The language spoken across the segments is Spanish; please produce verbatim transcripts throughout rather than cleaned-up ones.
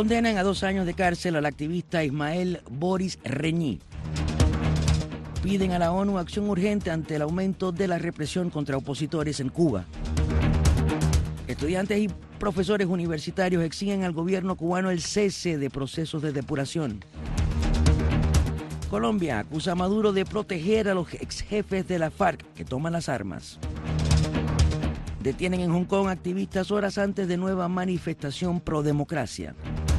Condenan a dos años de cárcel al activista Ismael Boris Reñí. Piden a la ONU acción urgente ante el aumento de la represión contra opositores en Cuba. Estudiantes y profesores universitarios exigen al gobierno cubano el cese de procesos de depuración. Colombia acusa a Maduro de proteger a los ex jefes de la FARC que toman las armas. Detienen en Hong Kong activistas horas antes de nueva manifestación pro democracia.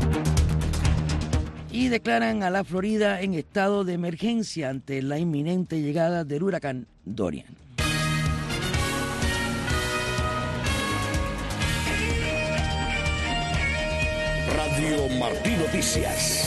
Y declaran a la Florida en estado de emergencia ante la inminente llegada del huracán Dorian. Radio Martí Noticias.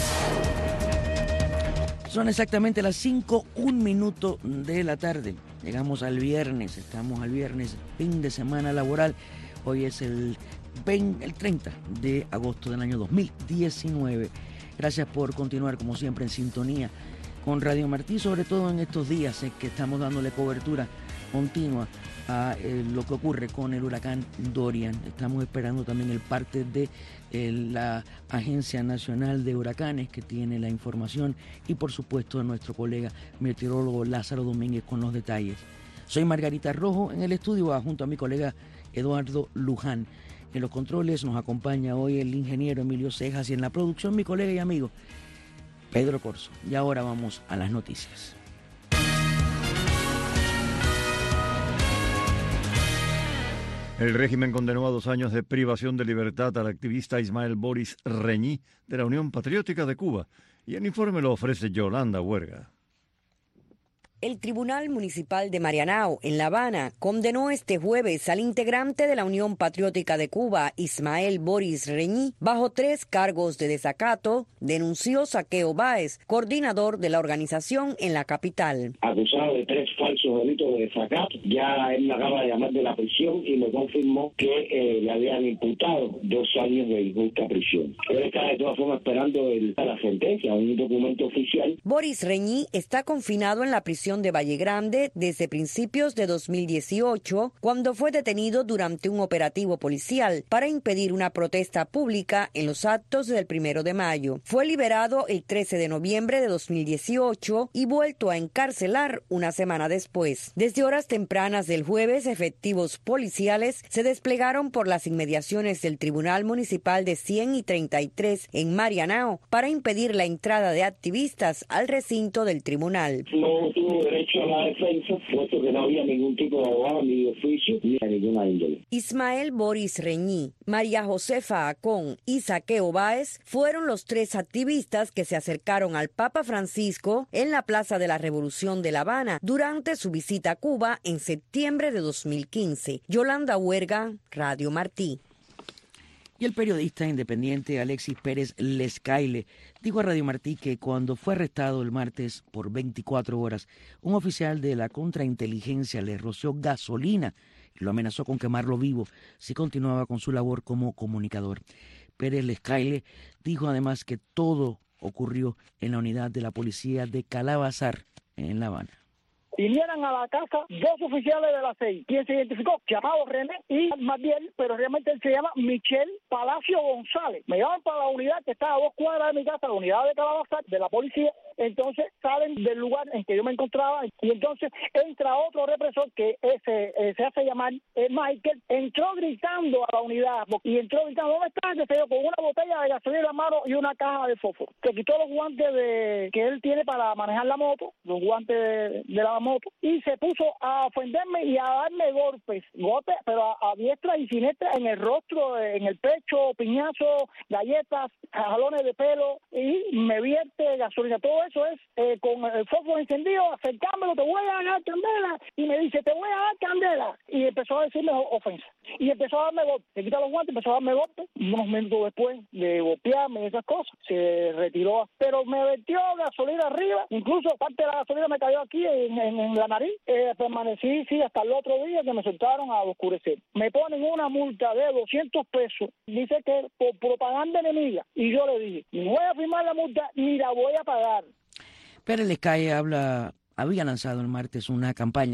Son exactamente las cinco, un minuto de la tarde. Llegamos al viernes, estamos al viernes, fin de semana laboral. Hoy es el, veinte, el treinta de agosto del año dos mil diecinueve. Gracias por continuar, como siempre, en sintonía con Radio Martí, sobre todo en estos días en que estamos dándole cobertura continua a eh, lo que ocurre con el huracán Dorian. Estamos esperando también el parte de eh, la Agencia Nacional de Huracanes, que tiene la información, y por supuesto nuestro colega meteorólogo Lázaro Domínguez con los detalles. Soy Margarita Rojo en el estudio, junto a mi colega Eduardo Luján. En los controles nos acompaña hoy el ingeniero Emilio Cejas y en la producción mi colega y amigo Pedro Corso. Y ahora vamos a las noticias. El régimen condenó a dos años de privación de libertad al activista Ismael Boris Reñí de la Unión Patriótica de Cuba, y el informe lo ofrece Yolanda Huerga. El Tribunal Municipal de Marianao, en La Habana, condenó este jueves al integrante de la Unión Patriótica de Cuba, Ismael Boris Reñí, bajo tres cargos de desacato. Denunció Saqueo Báez, coordinador de la organización en la capital. Acusado de tres falsos delitos de desacato. Ya él me acaba de llamar de la prisión y me confirmó que eh, le habían imputado dos años de injusta prisión. Él está de todas formas esperando el, la sentencia, un documento oficial. Boris Reñí está confinado en la prisión de Valle Grande desde principios de dos mil dieciocho, cuando fue detenido durante un operativo policial para impedir una protesta pública en los actos del primero de mayo. Fue liberado el trece de noviembre de dos mil dieciocho y vuelto a encarcelar una semana después. Desde horas tempranas del jueves, efectivos policiales se desplegaron por las inmediaciones del Tribunal Municipal de cien y treinta y tres en Marianao para impedir la entrada de activistas al recinto del tribunal. No tuvo derecho a la defensa, puesto que no había ningún tipo de abogado ni de oficio ni a ninguna índole. Ismael Boris Reñí, María Josefa Acón y Saqueo Báez fueron los tres activistas que se acercaron al Papa Francisco en la Plaza de la Revolución de La Habana durante su visita a Cuba en septiembre de dos mil quince. Yolanda Huerga, Radio Martí. Y el periodista independiente Alexis Pérez Lescaile dijo a Radio Martí que cuando fue arrestado el martes por veinticuatro horas, un oficial de la contrainteligencia le roció gasolina y lo amenazó con quemarlo vivo si continuaba con su labor como comunicador. Pérez Lescaile dijo además que todo ocurrió en la unidad de la policía de Calabazar, en La Habana. Vinieran a la casa dos oficiales de la C I, quien se identificó, llamado René y Madiel, pero realmente él se llama Michel Palacio González. Me llevan para la unidad que está a dos cuadras de mi casa, la unidad de Calabazar, de la policía. Entonces salen del lugar en que yo me encontraba y entonces entra otro represor que ese, eh, se hace llamar eh, Michael, entró gritando a la unidad y entró gritando, ¿dónde están? Que se dio con una botella de gasolina en la mano y una caja de fósforo. Se quitó los guantes de que él tiene para manejar la moto, los guantes de, de la moto, y se puso a ofenderme y a darme golpes, golpes, pero a, a diestra y siniestra en el rostro, en el pecho, piñazos, galletas, jalones de pelo y me vierte gasolina. Todo eso es eh, con el fósforo encendido, acercámelo, te voy a dar candela, y me dice, te voy a dar candela, y empezó a decirme ofensa, y empezó a darme golpes, se quita los guantes, empezó a darme golpes, unos minutos después de golpearme y esas cosas, se retiró, pero me vertió gasolina arriba, incluso parte de la gasolina me cayó aquí en, en, en la nariz, eh, permanecí, sí, hasta el otro día que me soltaron a oscurecer. Me ponen una multa de doscientos pesos, dice que por propaganda enemiga, y yo le dije, ni voy a firmar la multa, ni la voy a pagar. Pérez Lescaile habla, había lanzado el martes una campaña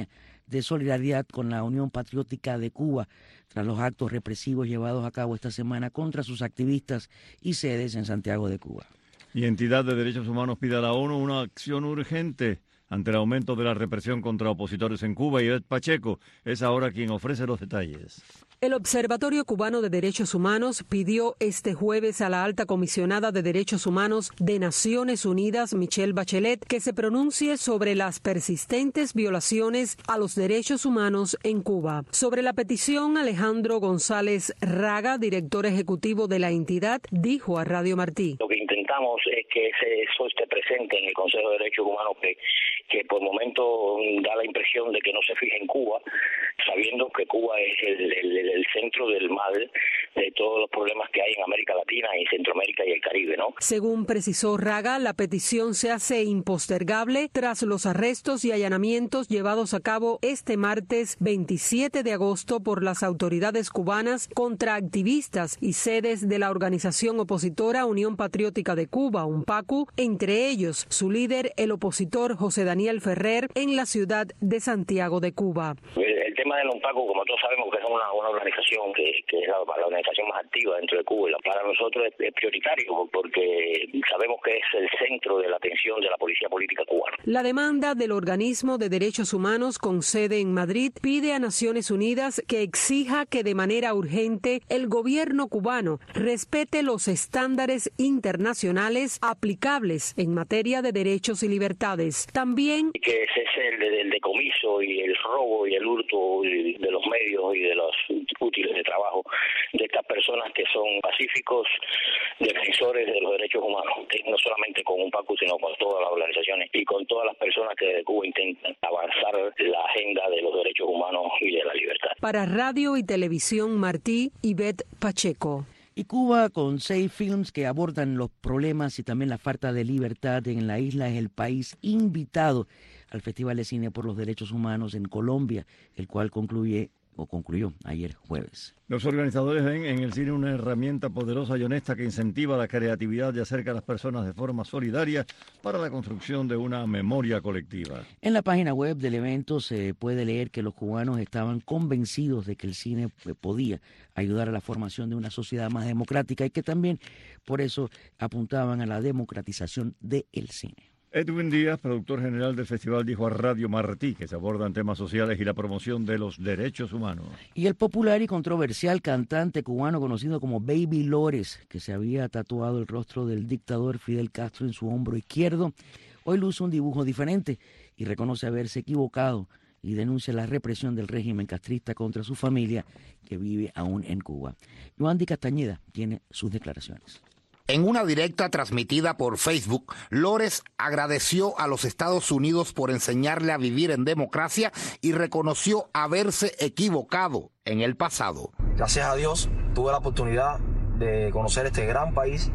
de solidaridad con la Unión Patriótica de Cuba tras los actos represivos llevados a cabo esta semana contra sus activistas y sedes en Santiago de Cuba. Y entidad de derechos humanos pide a la ONU una acción urgente ante el aumento de la represión contra opositores en Cuba. Y Ivette Pacheco es ahora quien ofrece los detalles. El Observatorio Cubano de Derechos Humanos pidió este jueves a la alta comisionada de Derechos Humanos de Naciones Unidas, Michelle Bachelet, que se pronuncie sobre las persistentes violaciones a los derechos humanos en Cuba. Sobre la petición, Alejandro González Raga, director ejecutivo de la entidad, dijo a Radio Martí: Lo que intentamos es que ese, eso esté presente en el Consejo de Derechos Humanos, que, que por momento da la impresión de que no se fija en Cuba, sabiendo que Cuba es el, el el centro del mal de todos los problemas que hay en América Latina y Centroamérica y el Caribe, ¿no? Según precisó Raga, la petición se hace impostergable tras los arrestos y allanamientos llevados a cabo este martes veintisiete de agosto por las autoridades cubanas contra activistas y sedes de la organización opositora Unión Patriótica de Cuba, UNPACU, entre ellos su líder, el opositor José Daniel Ferrer, en la ciudad de Santiago de Cuba. El, el tema del UNPACU, como todos sabemos, que es una, una organización que, que es la, la organización más activa dentro de Cuba. Para nosotros es, es prioritario porque sabemos que es el centro de la atención de la policía política cubana. La demanda del organismo de derechos humanos con sede en Madrid pide a Naciones Unidas que exija que de manera urgente el gobierno cubano respete los estándares internacionales aplicables en materia de derechos y libertades. También que cese el, el decomiso y el robo y el hurto de los medios y de los útiles de trabajo de estas personas que son pacíficos defensores de los derechos humanos, no solamente con UNPACU, sino con todas las organizaciones y con todas las personas que desde Cuba intentan avanzar la agenda de los derechos humanos y de la libertad. Para Radio y Televisión Martí, Ivette Pacheco. Y Cuba, con seis films que abordan los problemas y también la falta de libertad en la isla, es el país invitado al Festival de Cine por los Derechos Humanos en Colombia, el cual concluye o concluyó ayer jueves. Los organizadores ven en el cine una herramienta poderosa y honesta que incentiva la creatividad y acerca a las personas de forma solidaria para la construcción de una memoria colectiva. En la página web del evento se puede leer que los cubanos estaban convencidos de que el cine podía ayudar a la formación de una sociedad más democrática y que también por eso apuntaban a la democratización del cine. Edwin Díaz, productor general del festival, dijo a Radio Martí que se abordan temas sociales y la promoción de los derechos humanos. Y el popular y controversial cantante cubano conocido como Baby Lores, que se había tatuado el rostro del dictador Fidel Castro en su hombro izquierdo, hoy luce un dibujo diferente y reconoce haberse equivocado y denuncia la represión del régimen castrista contra su familia que vive aún en Cuba. Yoandi Castañeda tiene sus declaraciones. En una directa transmitida por Facebook, Lores agradeció a los Estados Unidos por enseñarle a vivir en democracia y reconoció haberse equivocado en el pasado. Gracias a Dios tuve la oportunidad de conocer este gran país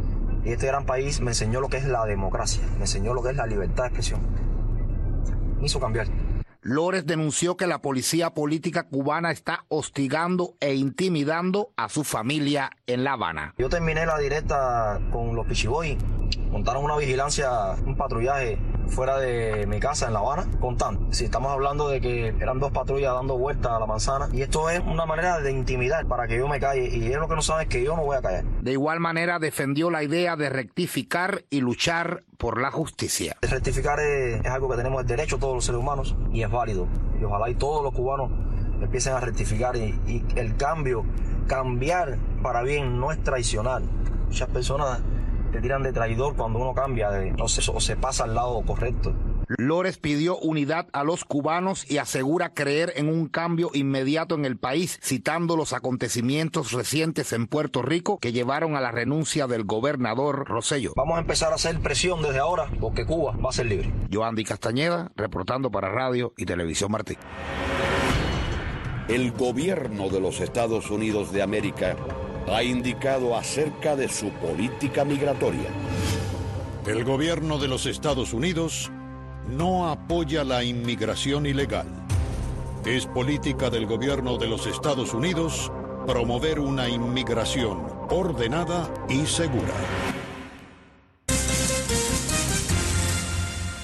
y este gran país me enseñó lo que es la democracia, me enseñó lo que es la libertad de expresión. Me hizo cambiar. Lores denunció que la policía política cubana está hostigando e intimidando a su familia en La Habana. Yo terminé la directa con los Pichiboy, montaron una vigilancia, un patrullaje fuera de mi casa en La Habana, contando. Si estamos hablando de que eran dos patrullas dando vueltas a la manzana, y esto es una manera de intimidar para que yo me calle, y ellos lo que no saben es que yo no voy a callar. De igual manera defendió la idea de rectificar y luchar por la justicia. Rectificar es, es algo que tenemos el derecho todos los seres humanos y es válido. Y ojalá y todos los cubanos empiecen a rectificar y, y el cambio, cambiar para bien no es traicionar. Muchas personas te tiran de traidor cuando uno cambia de, no sé, o se pasa al lado correcto. Lores pidió unidad a los cubanos y asegura creer en un cambio inmediato en el país, citando los acontecimientos recientes en Puerto Rico que llevaron a la renuncia del gobernador Rosselló. Vamos a empezar a hacer presión desde ahora porque Cuba va a ser libre. Yoandi Castañeda, reportando para Radio y Televisión Martí. El gobierno de los Estados Unidos de América ha indicado acerca de su política migratoria. El gobierno de los Estados Unidos no apoya la inmigración ilegal. Es política del gobierno de los Estados Unidos promover una inmigración ordenada y segura.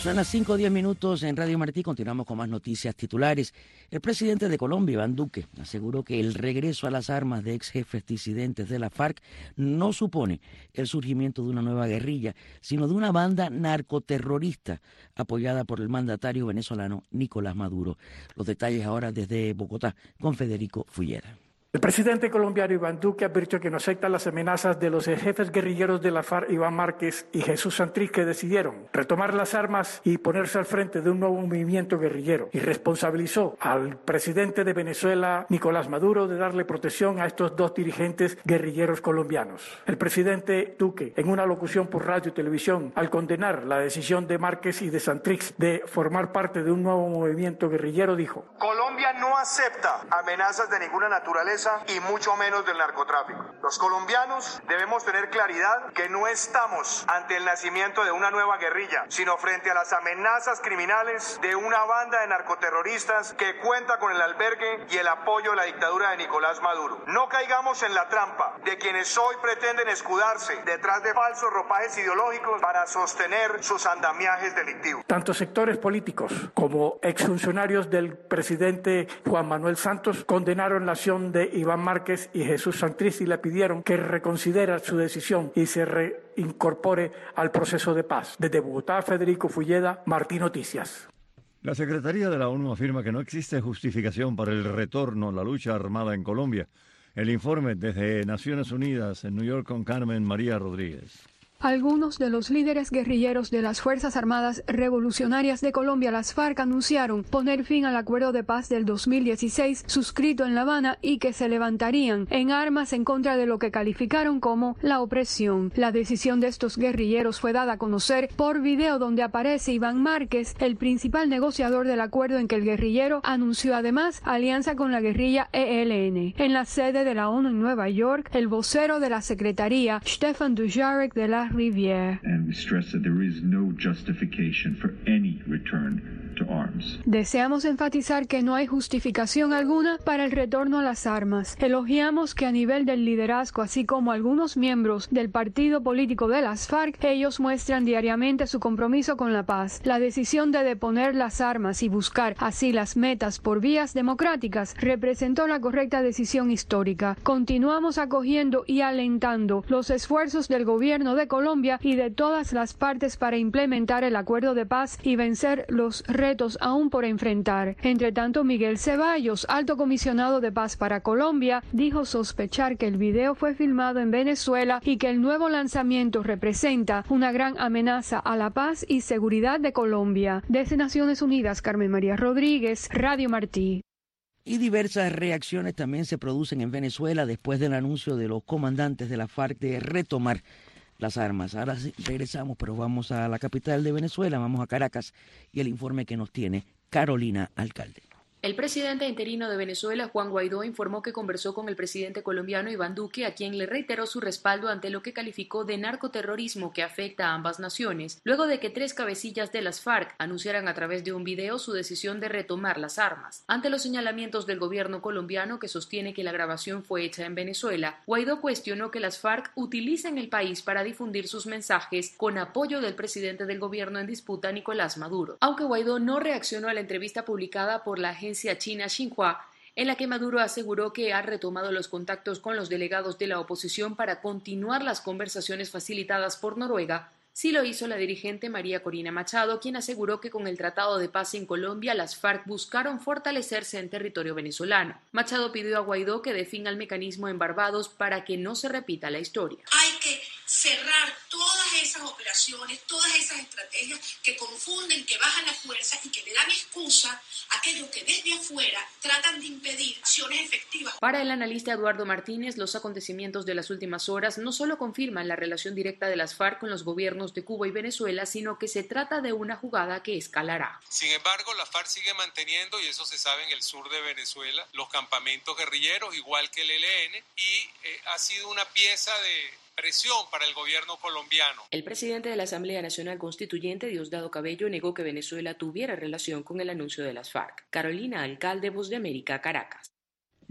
Son las cinco o diez minutos en Radio Martí. Continuamos con más noticias titulares. El presidente de Colombia, Iván Duque, aseguró que el regreso a las armas de ex jefes disidentes de la FARC no supone el surgimiento de una nueva guerrilla, sino de una banda narcoterrorista apoyada por el mandatario venezolano Nicolás Maduro. Los detalles ahora desde Bogotá con Federico Fulleda. El presidente colombiano Iván Duque advirtió que no acepta las amenazas de los jefes guerrilleros de la FARC, Iván Márquez y Jesús Santrich, que decidieron retomar las armas y ponerse al frente de un nuevo movimiento guerrillero, y responsabilizó al presidente de Venezuela, Nicolás Maduro, de darle protección a estos dos dirigentes guerrilleros colombianos. El presidente Duque, en una locución por radio y televisión, al condenar la decisión de Márquez y de Santrich de formar parte de un nuevo movimiento guerrillero, dijo: Colombia no acepta amenazas de ninguna naturaleza y mucho menos del narcotráfico. Los colombianos debemos tener claridad que no estamos ante el nacimiento de una nueva guerrilla, sino frente a las amenazas criminales de una banda de narcoterroristas que cuenta con el albergue y el apoyo de la dictadura de Nicolás Maduro. No caigamos en la trampa de quienes hoy pretenden escudarse detrás de falsos ropajes ideológicos para sostener sus andamiajes delictivos. Tanto sectores políticos como exfuncionarios del presidente Juan Manuel Santos condenaron la acción de Iván Márquez y Jesús Santrich y le pidieron que reconsidere su decisión y se reincorpore al proceso de paz. Desde Bogotá, Federico Fulleda, Martí Noticias. La Secretaría de la ONU afirma que no existe justificación para el retorno a la lucha armada en Colombia. El informe desde Naciones Unidas en New York con Carmen María Rodríguez. Algunos de los líderes guerrilleros de las Fuerzas Armadas Revolucionarias de Colombia, las FARC, anunciaron poner fin al acuerdo de paz del dos mil dieciséis suscrito en La Habana y que se levantarían en armas en contra de lo que calificaron como la opresión. La decisión de estos guerrilleros fue dada a conocer por video donde aparece Iván Márquez, el principal negociador del acuerdo, en que el guerrillero anunció además alianza con la guerrilla E L N. En la sede de la ONU en Nueva York, el vocero de la Secretaría, Stefan Dujarric de la Rivière. And we stress that there is no justification for any return to arms. Deseamos enfatizar que no hay justificación alguna para el retorno a las armas. Elogiamos que a nivel del liderazgo, así como algunos miembros del partido político de las FARC, ellos muestran diariamente su compromiso con la paz. La decisión de deponer las armas y buscar así las metas por vías democráticas representó la correcta decisión histórica. Continuamos acogiendo y alentando los esfuerzos del gobierno de Colombia y de todas las partes para implementar el acuerdo de paz y vencer los retos aún por enfrentar. Entre tanto, Miguel Ceballos, alto comisionado de paz para Colombia, dijo sospechar que el video fue filmado en Venezuela y que el nuevo lanzamiento representa una gran amenaza a la paz y seguridad de Colombia. Desde Naciones Unidas, Carmen María Rodríguez, Radio Martí. Y diversas reacciones también se producen en Venezuela después del anuncio de los comandantes de la FARC de retomar las armas. Ahora sí, regresamos, pero vamos a la capital de Venezuela, vamos a Caracas, y el informe que nos tiene Carolina Alcalde. El presidente interino de Venezuela, Juan Guaidó, informó que conversó con el presidente colombiano Iván Duque, a quien le reiteró su respaldo ante lo que calificó de narcoterrorismo que afecta a ambas naciones, luego de que tres cabecillas de las FARC anunciaran a través de un video su decisión de retomar las armas. Ante los señalamientos del gobierno colombiano, que sostiene que la grabación fue hecha en Venezuela, Guaidó cuestionó que las FARC utilicen el país para difundir sus mensajes con apoyo del presidente del gobierno en disputa, Nicolás Maduro. Aunque Guaidó no reaccionó a la entrevista publicada por la agencia china Xinhua, en la que Maduro aseguró que ha retomado los contactos con los delegados de la oposición para continuar las conversaciones facilitadas por Noruega, sí lo hizo la dirigente María Corina Machado, quien aseguró que con el Tratado de Paz en Colombia las FARC buscaron fortalecerse en territorio venezolano. Machado pidió a Guaidó que defina el mecanismo en Barbados para que no se repita la historia. Hay que cerrar todas esas operaciones, todas esas estrategias que confunden, que bajan la fuerza y que le dan excusa a aquellos que desde afuera tratan de impedir acciones efectivas. Para el analista Eduardo Martínez, los acontecimientos de las últimas horas no solo confirman la relación directa de las FARC con los gobiernos de Cuba y Venezuela, sino que se trata de una jugada que escalará. Sin embargo, la FARC sigue manteniendo, y eso se sabe en el sur de Venezuela, los campamentos guerrilleros, igual que el E L N, y eh, ha sido una pieza de presión para el gobierno colombiano. El presidente de la Asamblea Nacional Constituyente, Diosdado Cabello, negó que Venezuela tuviera relación con el anuncio de las FARC. Carolina Alcalde, Voz de América, Caracas.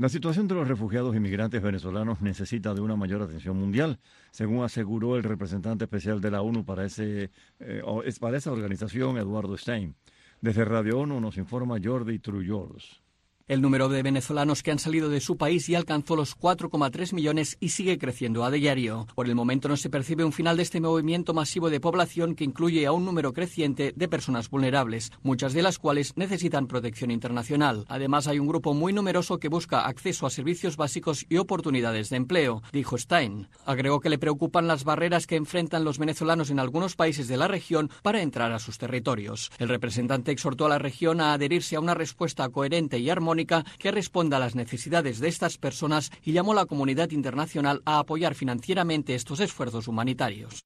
La situación de los refugiados inmigrantes venezolanos necesita de una mayor atención mundial, según aseguró el representante especial de la ONU para, ese, eh, para esa organización, Eduardo Stein. Desde Radio ONU nos informa Jordi Trullols. El número de venezolanos que han salido de su país ya alcanzó los cuatro coma tres millones y sigue creciendo a diario. Por el momento no se percibe un final de este movimiento masivo de población que incluye a un número creciente de personas vulnerables, muchas de las cuales necesitan protección internacional. Además, hay un grupo muy numeroso que busca acceso a servicios básicos y oportunidades de empleo, dijo Stein. Agregó que le preocupan las barreras que enfrentan los venezolanos en algunos países de la región para entrar a sus territorios. El representante exhortó a la región a adherirse a una respuesta coherente y armónica que responda a las necesidades de estas personas y llamó a la comunidad internacional a apoyar financieramente estos esfuerzos humanitarios.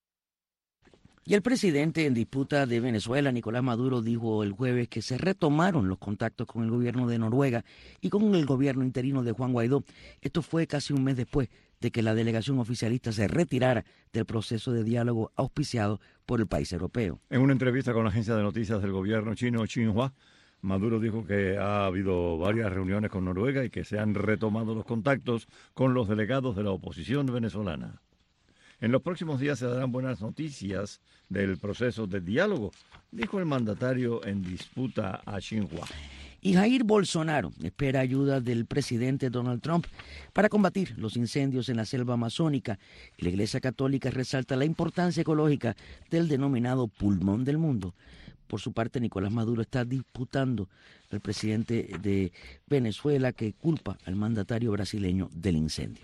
Y el presidente en disputa de Venezuela, Nicolás Maduro, dijo el jueves que se retomaron los contactos con el gobierno de Noruega y con el gobierno interino de Juan Guaidó. Esto fue casi un mes después de que la delegación oficialista se retirara del proceso de diálogo auspiciado por el país europeo. En una entrevista con la agencia de noticias del gobierno chino, Xinhua, Maduro dijo que ha habido varias reuniones con Noruega y que se han retomado los contactos con los delegados de la oposición venezolana. En los próximos días se darán buenas noticias del proceso de diálogo, dijo el mandatario en disputa a Xinhua. Y Jair Bolsonaro espera ayuda del presidente Donald Trump para combatir los incendios en la selva amazónica. Y la Iglesia Católica resalta la importancia ecológica del denominado pulmón del mundo. Por su parte, Nicolás Maduro está disputando al presidente de Venezuela, que culpa al mandatario brasileño del incendio.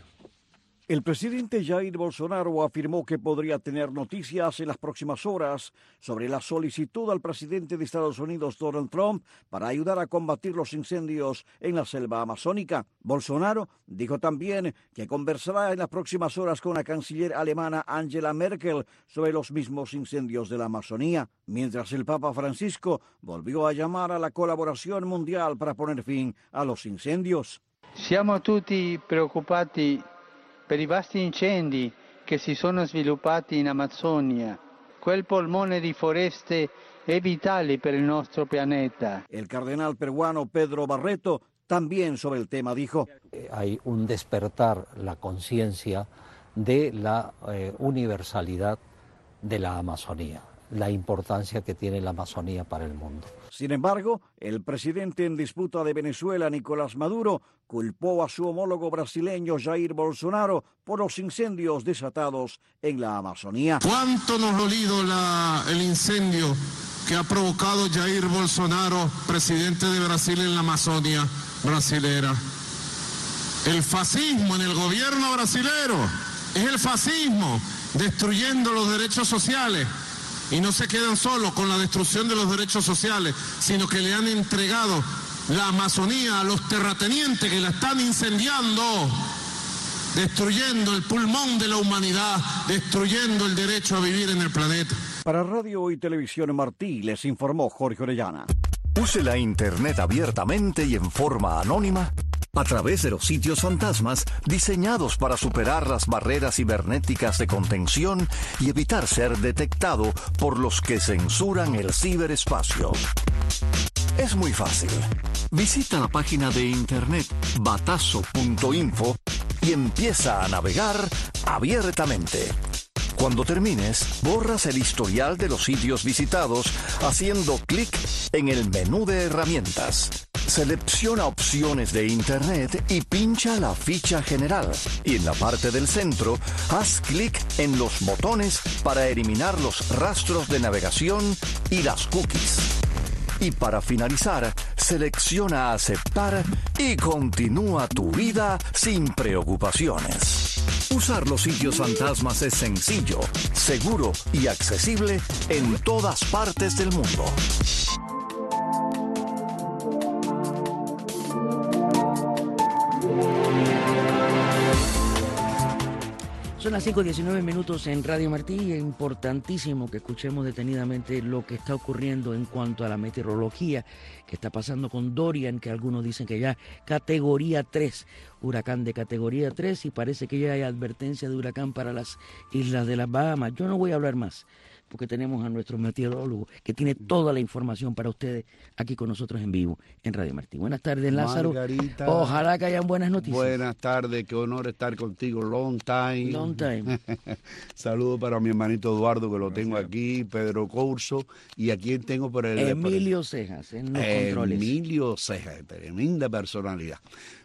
El presidente Jair Bolsonaro afirmó que podría tener noticias en las próximas horas sobre la solicitud al presidente de Estados Unidos, Donald Trump, para ayudar a combatir los incendios en la selva amazónica. Bolsonaro dijo también que conversará en las próximas horas con la canciller alemana Angela Merkel sobre los mismos incendios de la Amazonía, mientras el Papa Francisco volvió a llamar a la colaboración mundial para poner fin a los incendios. Siamo tutti preoccupati per i vasti incendi che si sono sviluppati in Amazzonia. Quel polmone di foreste è vitale per il nostro pianeta. El cardenal peruano Pedro Barreto también sobre el tema dijo: hay un despertar la conciencia de la eh, universalidad de la Amazonía, la importancia que tiene la Amazonía para el mundo. Sin embargo, el presidente en disputa de Venezuela, Nicolás Maduro, culpó a su homólogo brasileño Jair Bolsonaro por los incendios desatados en la Amazonía. ¿Cuánto nos ha dolido la, el incendio que ha provocado Jair Bolsonaro, presidente de Brasil, en la Amazonia brasilera? El fascismo en el gobierno brasilero es el fascismo destruyendo los derechos sociales. Y no se quedan solo con la destrucción de los derechos sociales, sino que le han entregado la Amazonía a los terratenientes que la están incendiando, destruyendo el pulmón de la humanidad, destruyendo el derecho a vivir en el planeta. Para Radio y Televisión Martí les informó Jorge Orellana. Use la Internet abiertamente y en forma anónima a través de los sitios fantasmas diseñados para superar las barreras cibernéticas de contención y evitar ser detectado por los que censuran el ciberespacio. Es muy fácil. Visita la página de internet batazo punto info y empieza a navegar abiertamente. Cuando termines, borras el historial de los sitios visitados haciendo clic en el menú de herramientas. Selecciona opciones de Internet y pincha la ficha general. Y en la parte del centro, haz clic en los botones para eliminar los rastros de navegación y las cookies. Y para finalizar, selecciona aceptar y continúa tu vida sin preocupaciones. Usar los sitios fantasmas es sencillo, seguro y accesible en todas partes del mundo. Son las cinco diecinueve minutos en Radio Martí. Es importantísimo que escuchemos detenidamente lo que está ocurriendo en cuanto a la meteorología que está pasando con Dorian, que algunos dicen que ya categoría tres, huracán de categoría tres, y parece que ya hay advertencia de huracán para las islas de las Bahamas. Yo no voy a hablar más, porque tenemos a nuestro meteorólogo que tiene toda la información para ustedes aquí con nosotros en vivo en Radio Martí. Buenas tardes, Lázaro. Margarita, ojalá que hayan buenas noticias. Buenas tardes, qué honor estar contigo. Long time. Long time. Saludos para mi hermanito Eduardo, que lo Gracias. tengo aquí, Pedro Corso, y a quien tengo por el... Emilio por el, Cejas, en los Emilio controles. Emilio Cejas, tremenda personalidad.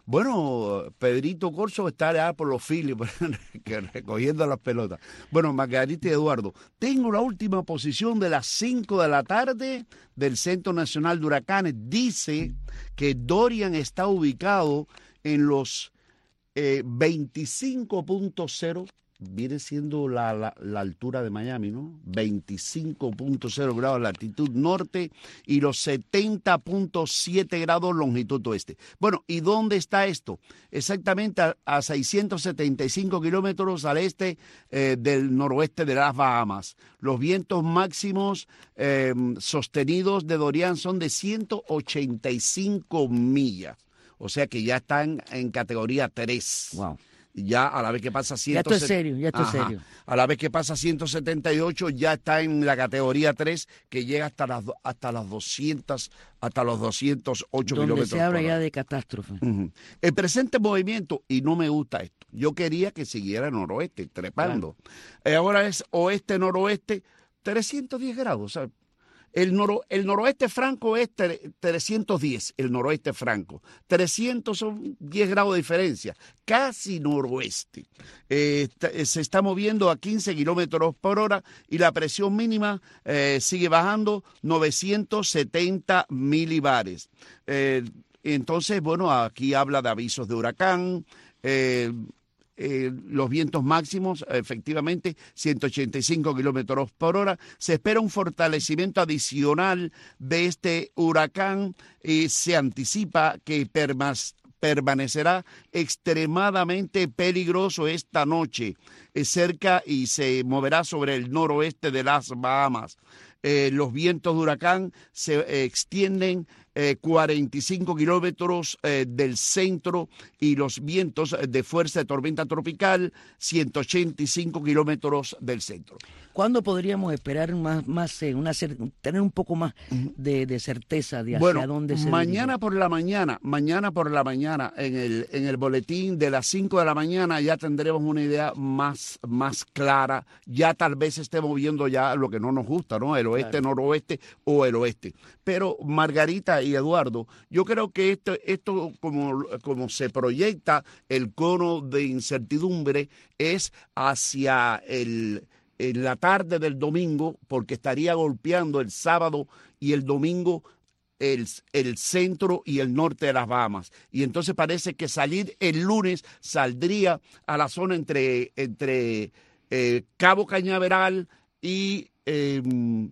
Bueno, Pedrito Corso está allá por los filios, recogiendo las pelotas. Bueno, Margarita y Eduardo, tengo la última posición de las cinco de la tarde del Centro Nacional de Huracanes. Dice que Dorian está ubicado en los eh, veinticinco punto cero, viene siendo la, la, la altura de Miami, ¿no? veinticinco punto cero grados latitud norte y los setenta punto siete grados longitud oeste. Bueno, ¿y dónde está esto? Exactamente a, a seiscientos setenta y cinco kilómetros al este eh, del noroeste de las Bahamas. Los vientos máximos eh, sostenidos de Dorian son de ciento ochenta y cinco millas. O sea que ya están en categoría tres. Wow. Ya a la vez que pasa ciento setenta... Ya esto es serio, ya esto Ajá. es serio. A la vez que pasa ciento setenta y ocho ya está en la categoría tres, que llega hasta las hasta las doscientos, hasta los doscientos ocho Donde kilómetros. Se habla ya de catástrofe. Uh-huh. El presente movimiento, y no me gusta esto, yo quería que siguiera noroeste, trepando. Claro. Ahora es oeste-noroeste, trescientos diez grados, ¿sabes? El, noro, el noroeste franco es trescientos diez, el noroeste franco. trescientos son diez grados de diferencia, casi noroeste. Eh, se está moviendo a quince kilómetros por hora y la presión mínima eh, sigue bajando novecientos setenta milibares. Eh, entonces, bueno, aquí habla de avisos de huracán. Eh, Eh, los vientos máximos, efectivamente, ciento ochenta y cinco kilómetros por hora. Se espera un fortalecimiento adicional de este huracán y se anticipa que perma- permanecerá extremadamente peligroso esta noche, eh, cerca y se moverá sobre el noroeste de las Bahamas. Eh, los vientos de huracán se eh, extienden eh, cuarenta y cinco kilómetros eh, del centro y los vientos de fuerza de tormenta tropical ciento ochenta y cinco kilómetros del centro. ¿Cuándo podríamos esperar más, más eh, una tener un poco más de, de certeza de hacia bueno, dónde se mañana dirige? por la mañana, mañana por la mañana en el en el boletín de las cinco de la mañana ya tendremos una idea más más clara. Ya tal vez estemos viendo ya lo que no nos gusta, ¿no? El oeste, claro. noroeste o el oeste. Pero Margarita y Eduardo, yo creo que esto esto como como se proyecta el cono de incertidumbre es hacia el en la tarde del domingo, porque estaría golpeando el sábado y el domingo el, el centro y el norte de las Bahamas. Y entonces parece que salir el lunes saldría a la zona entre, entre eh, Cabo Cañaveral y, eh,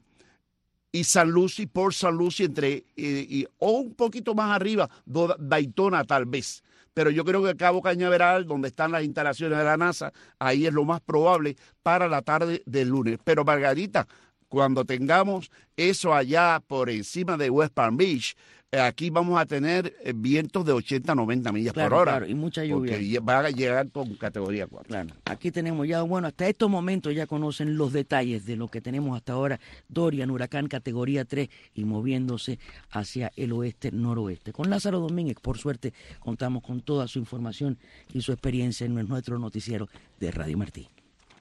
y San Lucy, Port San Lucy, entre, eh, y, o un poquito más arriba, Daytona tal vez. Pero yo creo que Cabo Cañaveral, donde están las instalaciones de la NASA, ahí es lo más probable para la tarde del lunes. Pero Margarita, cuando tengamos eso allá por encima de West Palm Beach, aquí vamos a tener vientos de ochenta a noventa millas claro, por hora. Claro, y mucha lluvia. Porque va a llegar con categoría cuatro. Claro, aquí tenemos ya, bueno, hasta estos momentos ya conocen los detalles de lo que tenemos hasta ahora. Dorian, huracán categoría tres y moviéndose hacia el oeste-noroeste. Con Lázaro Domínguez, por suerte, contamos con toda su información y su experiencia en nuestro noticiero de Radio Martí.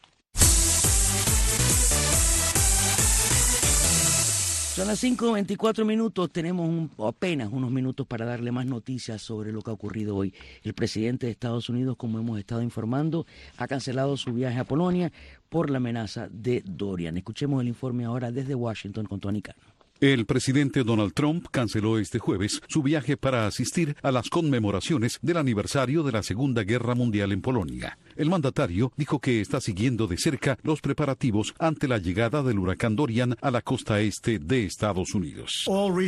Son las cinco veinticuatro minutos, tenemos un, apenas unos minutos para darle más noticias sobre lo que ha ocurrido hoy. El presidente de Estados Unidos, como hemos estado informando, ha cancelado su viaje a Polonia por la amenaza de Dorian. Escuchemos el informe ahora desde Washington con Tony Cano. El presidente Donald Trump canceló este jueves su viaje para asistir a las conmemoraciones del aniversario de la Segunda Guerra Mundial en Polonia. El mandatario dijo que está siguiendo de cerca los preparativos ante la llegada del huracán Dorian a la costa este de Estados Unidos.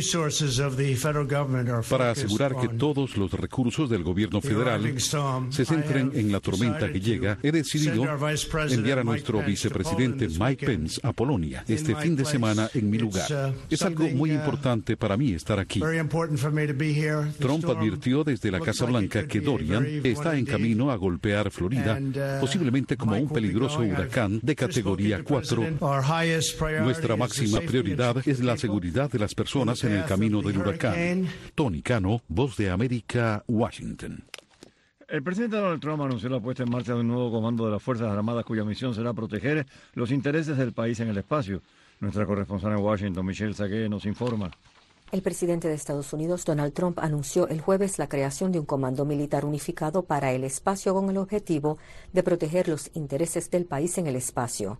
Para asegurar que todos los recursos del gobierno federal se centren en la tormenta que llega, he decidido enviar a nuestro vicepresidente Mike Pence a Polonia este fin de semana en mi lugar. Es algo muy importante para mí estar aquí. Trump advirtió desde la Casa Blanca que Dorian está en camino a golpear Florida, posiblemente como un peligroso huracán de categoría cuatro. Nuestra máxima prioridad es la seguridad de las personas en el camino del huracán. Tony Cano, Voz de América, Washington. El presidente Donald Trump anunció la puesta en marcha de un nuevo comando de las Fuerzas Armadas cuya misión será proteger los intereses del país en el espacio. Nuestra corresponsal en Washington, Michelle Sagué, nos informa. El presidente de Estados Unidos, Donald Trump, anunció el jueves la creación de un comando militar unificado para el espacio con el objetivo de proteger los intereses del país en el espacio.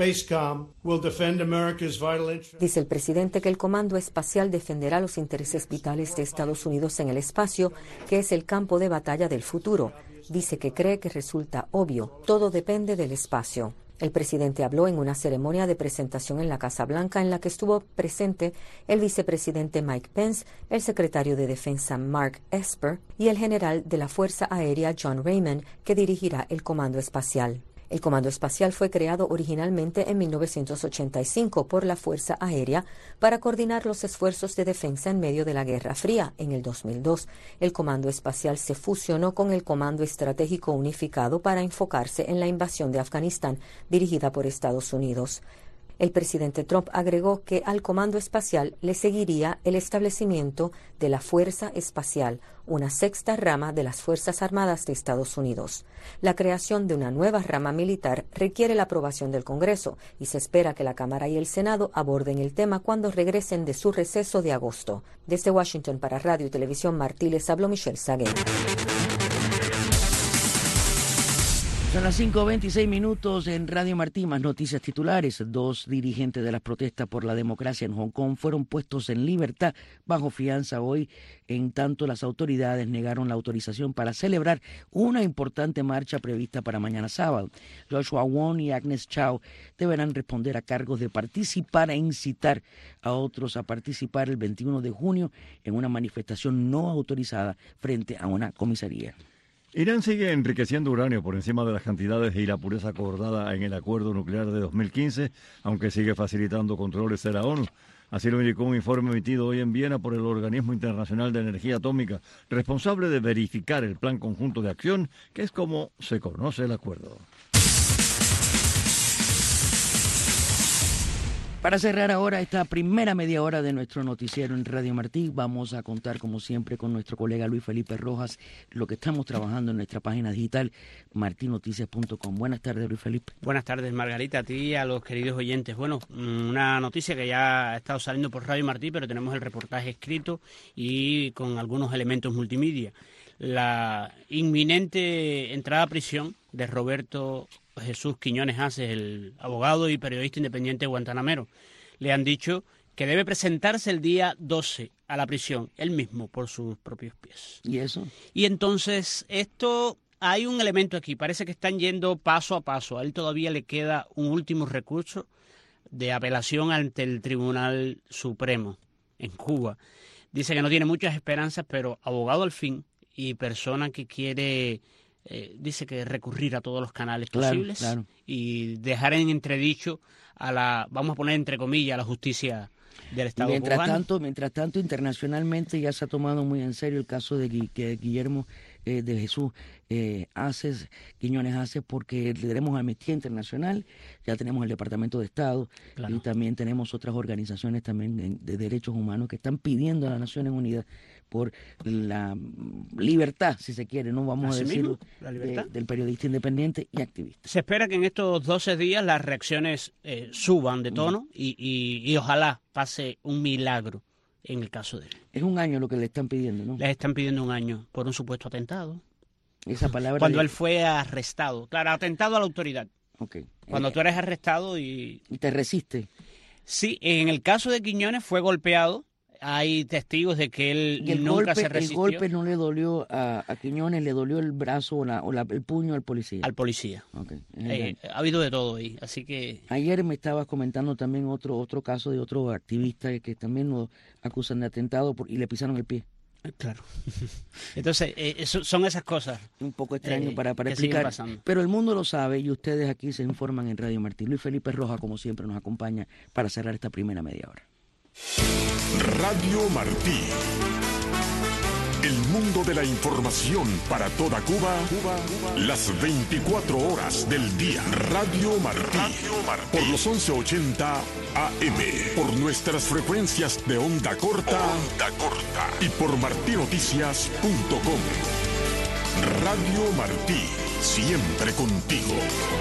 Dice el presidente que el comando espacial defenderá los intereses vitales de Estados Unidos en el espacio, que es el campo de batalla del futuro. Dice que cree que resulta obvio, todo depende del espacio. El presidente habló en una ceremonia de presentación en la Casa Blanca en la que estuvo presente el vicepresidente Mike Pence, el secretario de Defensa Mark Esper y el general de la Fuerza Aérea John Raymond, que dirigirá el Comando Espacial. El Comando Espacial fue creado originalmente en mil novecientos ochenta y cinco por la Fuerza Aérea para coordinar los esfuerzos de defensa en medio de la Guerra Fría. En el dos mil dos, el Comando Espacial se fusionó con el Comando Estratégico Unificado para enfocarse en la invasión de Afganistán, dirigida por Estados Unidos. El presidente Trump agregó que al Comando Espacial le seguiría el establecimiento de la Fuerza Espacial, una sexta rama de las Fuerzas Armadas de Estados Unidos. La creación de una nueva rama militar requiere la aprobación del Congreso y se espera que la Cámara y el Senado aborden el tema cuando regresen de su receso de agosto. Desde Washington para Radio y Televisión Martí les habló Michelle Sagué. Son las cinco veintiséis minutos en Radio Martí, más noticias titulares. Dos dirigentes de las protestas por la democracia en Hong Kong fueron puestos en libertad bajo fianza hoy, en tanto las autoridades negaron la autorización para celebrar una importante marcha prevista para mañana sábado. Joshua Wong y Agnes Chow deberán responder a cargos de participar e incitar a otros a participar el veintiuno de junio en una manifestación no autorizada frente a una comisaría. Irán sigue enriqueciendo uranio por encima de las cantidades y la pureza acordada en el acuerdo nuclear de dos mil quince, aunque sigue facilitando controles de la ONU. Así lo indicó un informe emitido hoy en Viena por el Organismo Internacional de Energía Atómica, responsable de verificar el Plan Conjunto de Acción, que es como se conoce el acuerdo. Para cerrar ahora esta primera media hora de nuestro noticiero en Radio Martí, vamos a contar como siempre con nuestro colega Luis Felipe Rojas lo que estamos trabajando en nuestra página digital marti noticias punto com. Buenas tardes, Luis Felipe. Buenas tardes, Margarita, a ti y a los queridos oyentes. Bueno, una noticia que ya ha estado saliendo por Radio Martí, pero tenemos el reportaje escrito y con algunos elementos multimedia. La inminente entrada a prisión de Roberto Jesús Quiñones Aces, el abogado y periodista independiente guantanamero. Le han dicho que debe presentarse el día doce a la prisión, él mismo, por sus propios pies. ¿Y eso? Y entonces, esto, hay un elemento aquí, parece que están yendo paso a paso. A él todavía le queda un último recurso de apelación ante el Tribunal Supremo en Cuba. Dice que no tiene muchas esperanzas, pero abogado al fin y persona que quiere... Eh, dice que recurrir a todos los canales claro, posibles claro. y dejar en entredicho a la, vamos a poner entre comillas, a la justicia del Estado mientras cubano. Tanto, mientras tanto, internacionalmente ya se ha tomado muy en serio el caso de Guillermo eh, de Jesús eh, Aces, Quiñones Aces, porque tenemos Amnistía Internacional, ya tenemos el Departamento de Estado claro. y también tenemos otras organizaciones también de derechos humanos que están pidiendo a las Naciones Unidas por la libertad, si se quiere, no vamos Así a decirlo, mismo, la libertad. De, del periodista independiente y activista. Se espera que en estos doce días las reacciones eh, suban de tono mm. y, y, y ojalá pase un milagro en el caso de él. Es un año lo que le están pidiendo, ¿no? Les están pidiendo un año por un supuesto atentado. Esa palabra. Cuando de... él fue arrestado. Claro, atentado a la autoridad. Okay. Cuando eh, tú eres arrestado y... Y te resiste. Sí, en el caso de Quiñones fue golpeado. Hay testigos de que él y el nunca golpe, se resistió. El golpe no le dolió a, a Quiñones, le dolió el brazo o, la, o la, el puño al policía. Al policía. Okay. Eh, ha habido de todo ahí, así que... Ayer me estabas comentando también otro otro caso de otro activista que también lo acusan de atentado por, y le pisaron el pie. Claro. Entonces, eh, eso, son esas cosas. Un poco extraño eh, para, para que explicar. Pero el mundo lo sabe y ustedes aquí se informan en Radio Martí. Luis Felipe Rojas, como siempre, nos acompaña para cerrar esta primera media hora. Radio Martí. El mundo de la información para toda Cuba, Cuba, Cuba. Las veinticuatro horas del día. Radio Martí. Radio Martí. Por los once ochenta A M. Por nuestras frecuencias de onda corta. Onda corta. Y por martinoticias punto com. Radio Martí. Siempre contigo.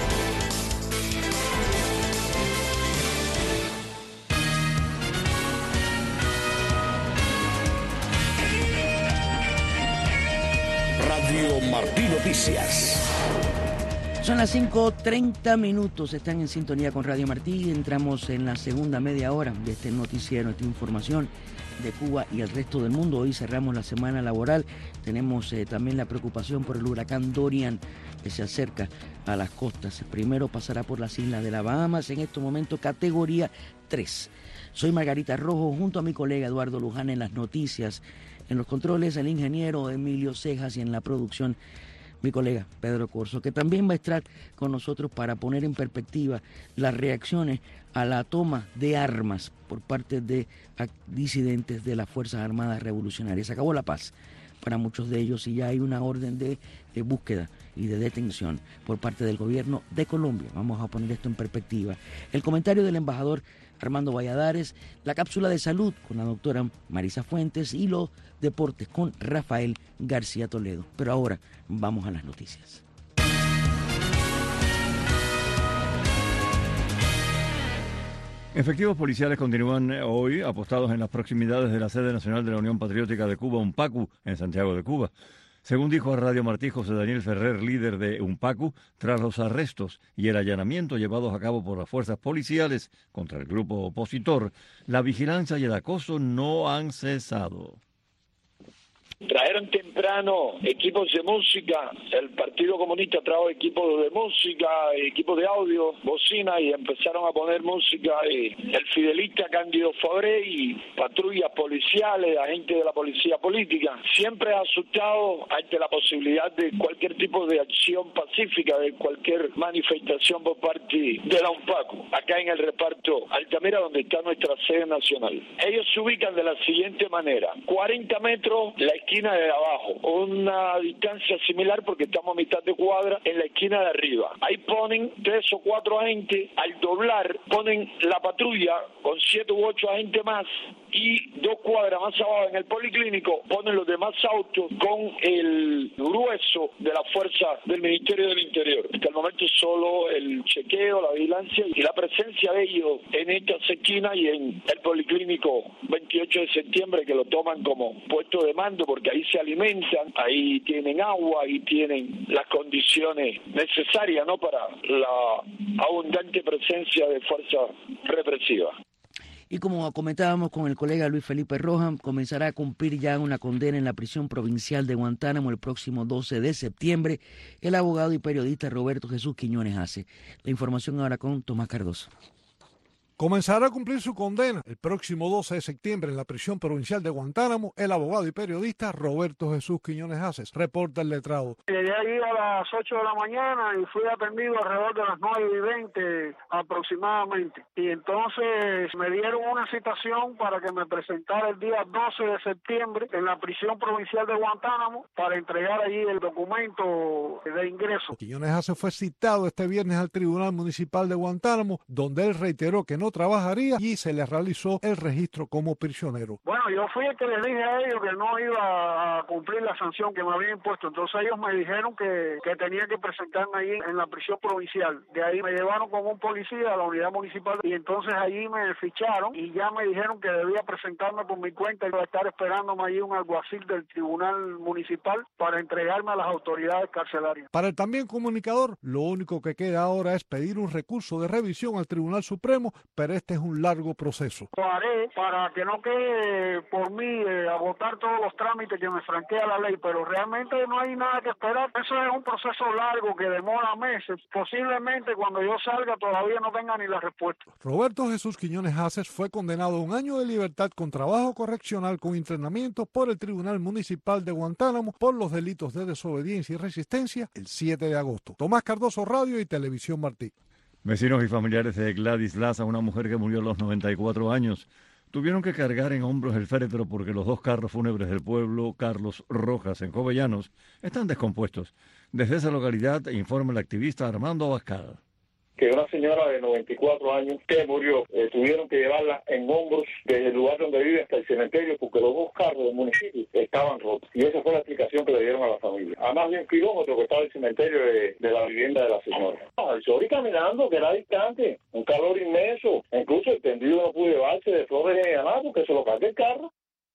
Radio Martí Noticias. Son las cinco treinta minutos, están en sintonía con Radio Martí. Entramos en la segunda media hora de este noticiero, esta información de Cuba y el resto del mundo. Hoy cerramos la semana laboral. Tenemos eh, también la preocupación por el huracán Dorian que se acerca a las costas. Primero pasará por las islas de las Bahamas, en estos momentos categoría tres. Soy Margarita Rojo, junto a mi colega Eduardo Luján en las noticias. En los controles, el ingeniero Emilio Cejas, y en la producción, mi colega Pedro Corso, que también va a estar con nosotros para poner en perspectiva las reacciones a la toma de armas por parte de disidentes de las Fuerzas Armadas Revolucionarias. Se acabó la paz para muchos de ellos y ya hay una orden de, de búsqueda y de detención por parte del gobierno de Colombia. Vamos a poner esto en perspectiva. El comentario del embajador Armando Valladares, la cápsula de salud con la doctora Marisa Fuentes y los deportes con Rafael García Toledo. Pero ahora vamos a las noticias. Efectivos policiales continúan hoy apostados en las proximidades de la sede nacional de la Unión Patriótica de Cuba, UNPACU, en Santiago de Cuba. Según dijo a Radio Martí José Daniel Ferrer, líder de UNPACU, tras los arrestos y el allanamiento llevados a cabo por las fuerzas policiales contra el grupo opositor, la vigilancia y el acoso no han cesado. Trajeron temprano equipos de música, el Partido Comunista trajo equipos de música, equipos de audio, bocina, y empezaron a poner música, y el fidelista Cándido Fabré y patrullas policiales, agentes de la policía política, siempre asustado ante la posibilidad de cualquier tipo de acción pacífica, de cualquier manifestación por parte de la UNPACU, acá en el reparto Altamira, donde está nuestra sede nacional. Ellos se ubican de la siguiente manera: cuarenta metros la esquina de abajo, una distancia similar porque estamos a mitad de cuadra en la esquina de arriba. Ahí ponen tres o cuatro agentes, al doblar ponen la patrulla con siete u ocho agentes más, y dos cuadras más abajo en el policlínico ponen los demás autos con el grueso de la fuerza del Ministerio del Interior. Hasta el momento solo el chequeo, la vigilancia y la presencia de ellos en estas esquinas y en el policlínico veintiocho de septiembre, que lo toman como puesto de mando porque ahí se alimentan, ahí tienen agua, ahí tienen las condiciones necesarias, ¿no?, para la abundante presencia de fuerza represiva. Y como comentábamos con el colega Luis Felipe Rojas, comenzará a cumplir ya una condena en la prisión provincial de Guantánamo el próximo doce de septiembre el abogado y periodista Roberto Jesús Quiñones Ace. La información ahora con Tomás Cardoso. Comenzará a cumplir su condena el próximo doce de septiembre en la prisión provincial de Guantánamo el abogado y periodista Roberto Jesús Quiñones Aces, reporta el letrado. Llegué allí a las ocho de la mañana y fui atendido alrededor de las nueve y veinte aproximadamente. Y entonces me dieron una citación para que me presentara el día doce de septiembre en la prisión provincial de Guantánamo para entregar allí el documento de ingreso. Quiñones Aces fue citado este viernes al Tribunal Municipal de Guantánamo, donde él reiteró que no trabajaría y se le realizó el registro como prisionero. Bueno, yo fui el que les dije a ellos que no iba a cumplir la sanción que me habían impuesto, entonces ellos me dijeron que, que tenía que presentarme allí en la prisión provincial. De ahí me llevaron con un policía a la unidad municipal y entonces allí me ficharon y ya me dijeron que debía presentarme por mi cuenta y iba a estar esperándome allí un alguacil del Tribunal Municipal para entregarme a las autoridades carcelarias. Para el también comunicador, lo único que queda ahora es pedir un recurso de revisión al Tribunal Supremo, pero este es un largo proceso. Lo haré para que no quede por mí eh, agotar todos los trámites que me franquea la ley, pero realmente no hay nada que esperar. Eso es un proceso largo que demora meses. Posiblemente cuando yo salga todavía no tenga ni la respuesta. Roberto Jesús Quiñones Aces fue condenado a un año de libertad con trabajo correccional con internamiento por el Tribunal Municipal de Guantánamo por los delitos de desobediencia y resistencia el siete de agosto. Tomás Cardoso, Radio y Televisión Martí. Vecinos y familiares de Gladys Laza, una mujer que murió a los noventa y cuatro años tuvieron que cargar en hombros el féretro porque los dos carros fúnebres del pueblo, Carlos Rojas, en Jovellanos, están descompuestos. Desde esa localidad informa el activista Armando Abascal. Que una señora de noventa y cuatro años que murió, eh, tuvieron que llevarla en hombros desde el lugar donde vive hasta el cementerio porque los dos carros del municipio estaban rotos. Y esa fue la explicación que le dieron a la familia. A más de un kilómetro que estaba el cementerio de, de la vivienda de la señora. Ah, el Chori caminando, que era distante, un calor inmenso. Incluso el tendido no pudo llevarse de flores de nada porque se lo cargó el carro.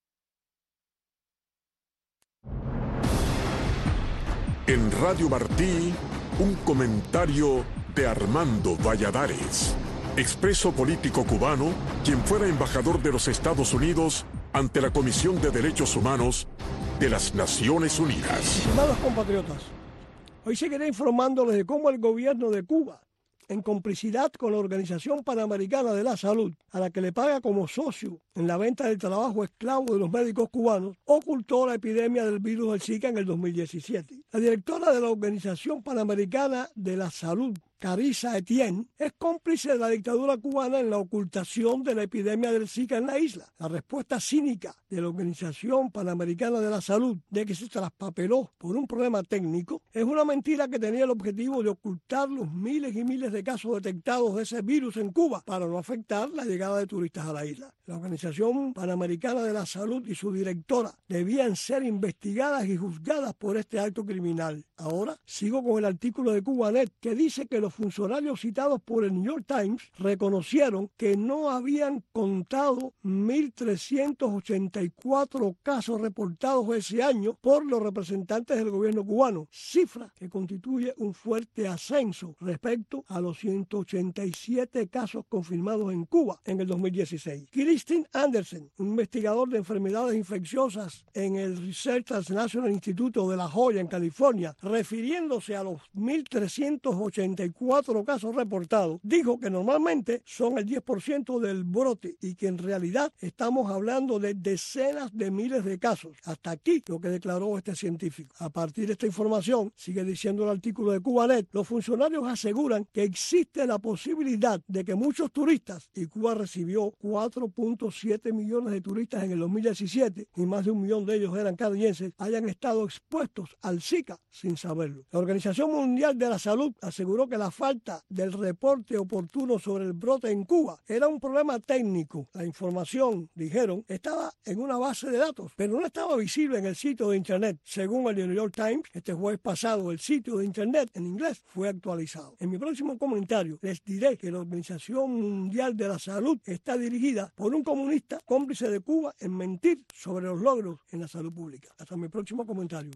En Radio Martí, un comentario de Armando Valladares, expreso político cubano, quien fuera embajador de los Estados Unidos ante la Comisión de Derechos Humanos de las Naciones Unidas. Estimados compatriotas, hoy seguiré informándoles de cómo el gobierno de Cuba, en complicidad con la Organización Panamericana de la Salud, a la que le paga como socio en la venta del trabajo esclavo de los médicos cubanos, ocultó la epidemia del virus del Zika en el dos mil diecisiete. La directora de la Organización Panamericana de la Salud, Carissa Etienne, es cómplice de la dictadura cubana en la ocultación de la epidemia del Zika en la isla. La respuesta cínica de la Organización Panamericana de la Salud de que se traspapeló por un problema técnico es una mentira que tenía el objetivo de ocultar los miles y miles de casos detectados de ese virus en Cuba para no afectar la llegada de turistas a la isla. La Organización Panamericana de la Salud y su directora debían ser investigadas y juzgadas por este acto criminal. Ahora sigo con el artículo de Cubanet que dice que los funcionarios citados por el New York Times reconocieron que no habían contado mil trescientos ochenta y cuatro casos reportados ese año por los representantes del gobierno cubano, cifra que constituye un fuerte ascenso respecto a los ciento ochenta y siete casos confirmados en Cuba en el dos mil dieciséis. Christine Anderson, un investigador de enfermedades infecciosas en el Research Transnational Institute de La Joya, en California, refiriéndose a los mil trescientos ochenta y cuatro casos reportados, dijo que normalmente son el diez por ciento del brote y que en realidad estamos hablando de decenas de miles de casos. Hasta aquí lo que declaró este científico. A partir de esta información, sigue diciendo el artículo de Cubanet, los funcionarios aseguran que existe la posibilidad de que muchos turistas, y Cuba recibió cuatro punto siete millones de turistas en el dos mil diecisiete, y más de un millón de ellos eran canadienses, hayan estado expuestos al Zika sin saberlo. La Organización Mundial de la Salud aseguró que la falta del reporte oportuno sobre el brote en Cuba era un problema técnico. La información, dijeron, estaba en una base de datos, pero no estaba visible en el sitio de Internet. Según el New York Times, este jueves pasado el sitio de Internet en inglés fue actualizado. En mi próximo comentario les diré que la Organización Mundial de la Salud está dirigida por un comunista cómplice de Cuba en mentir sobre los logros en la salud pública. Hasta mi próximo comentario.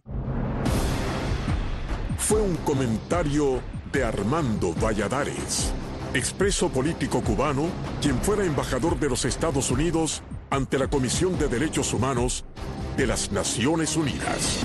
Fue un comentario de Armando Valladares, expreso político cubano, quien fuera embajador de los Estados Unidos ante la Comisión de Derechos Humanos de las Naciones Unidas.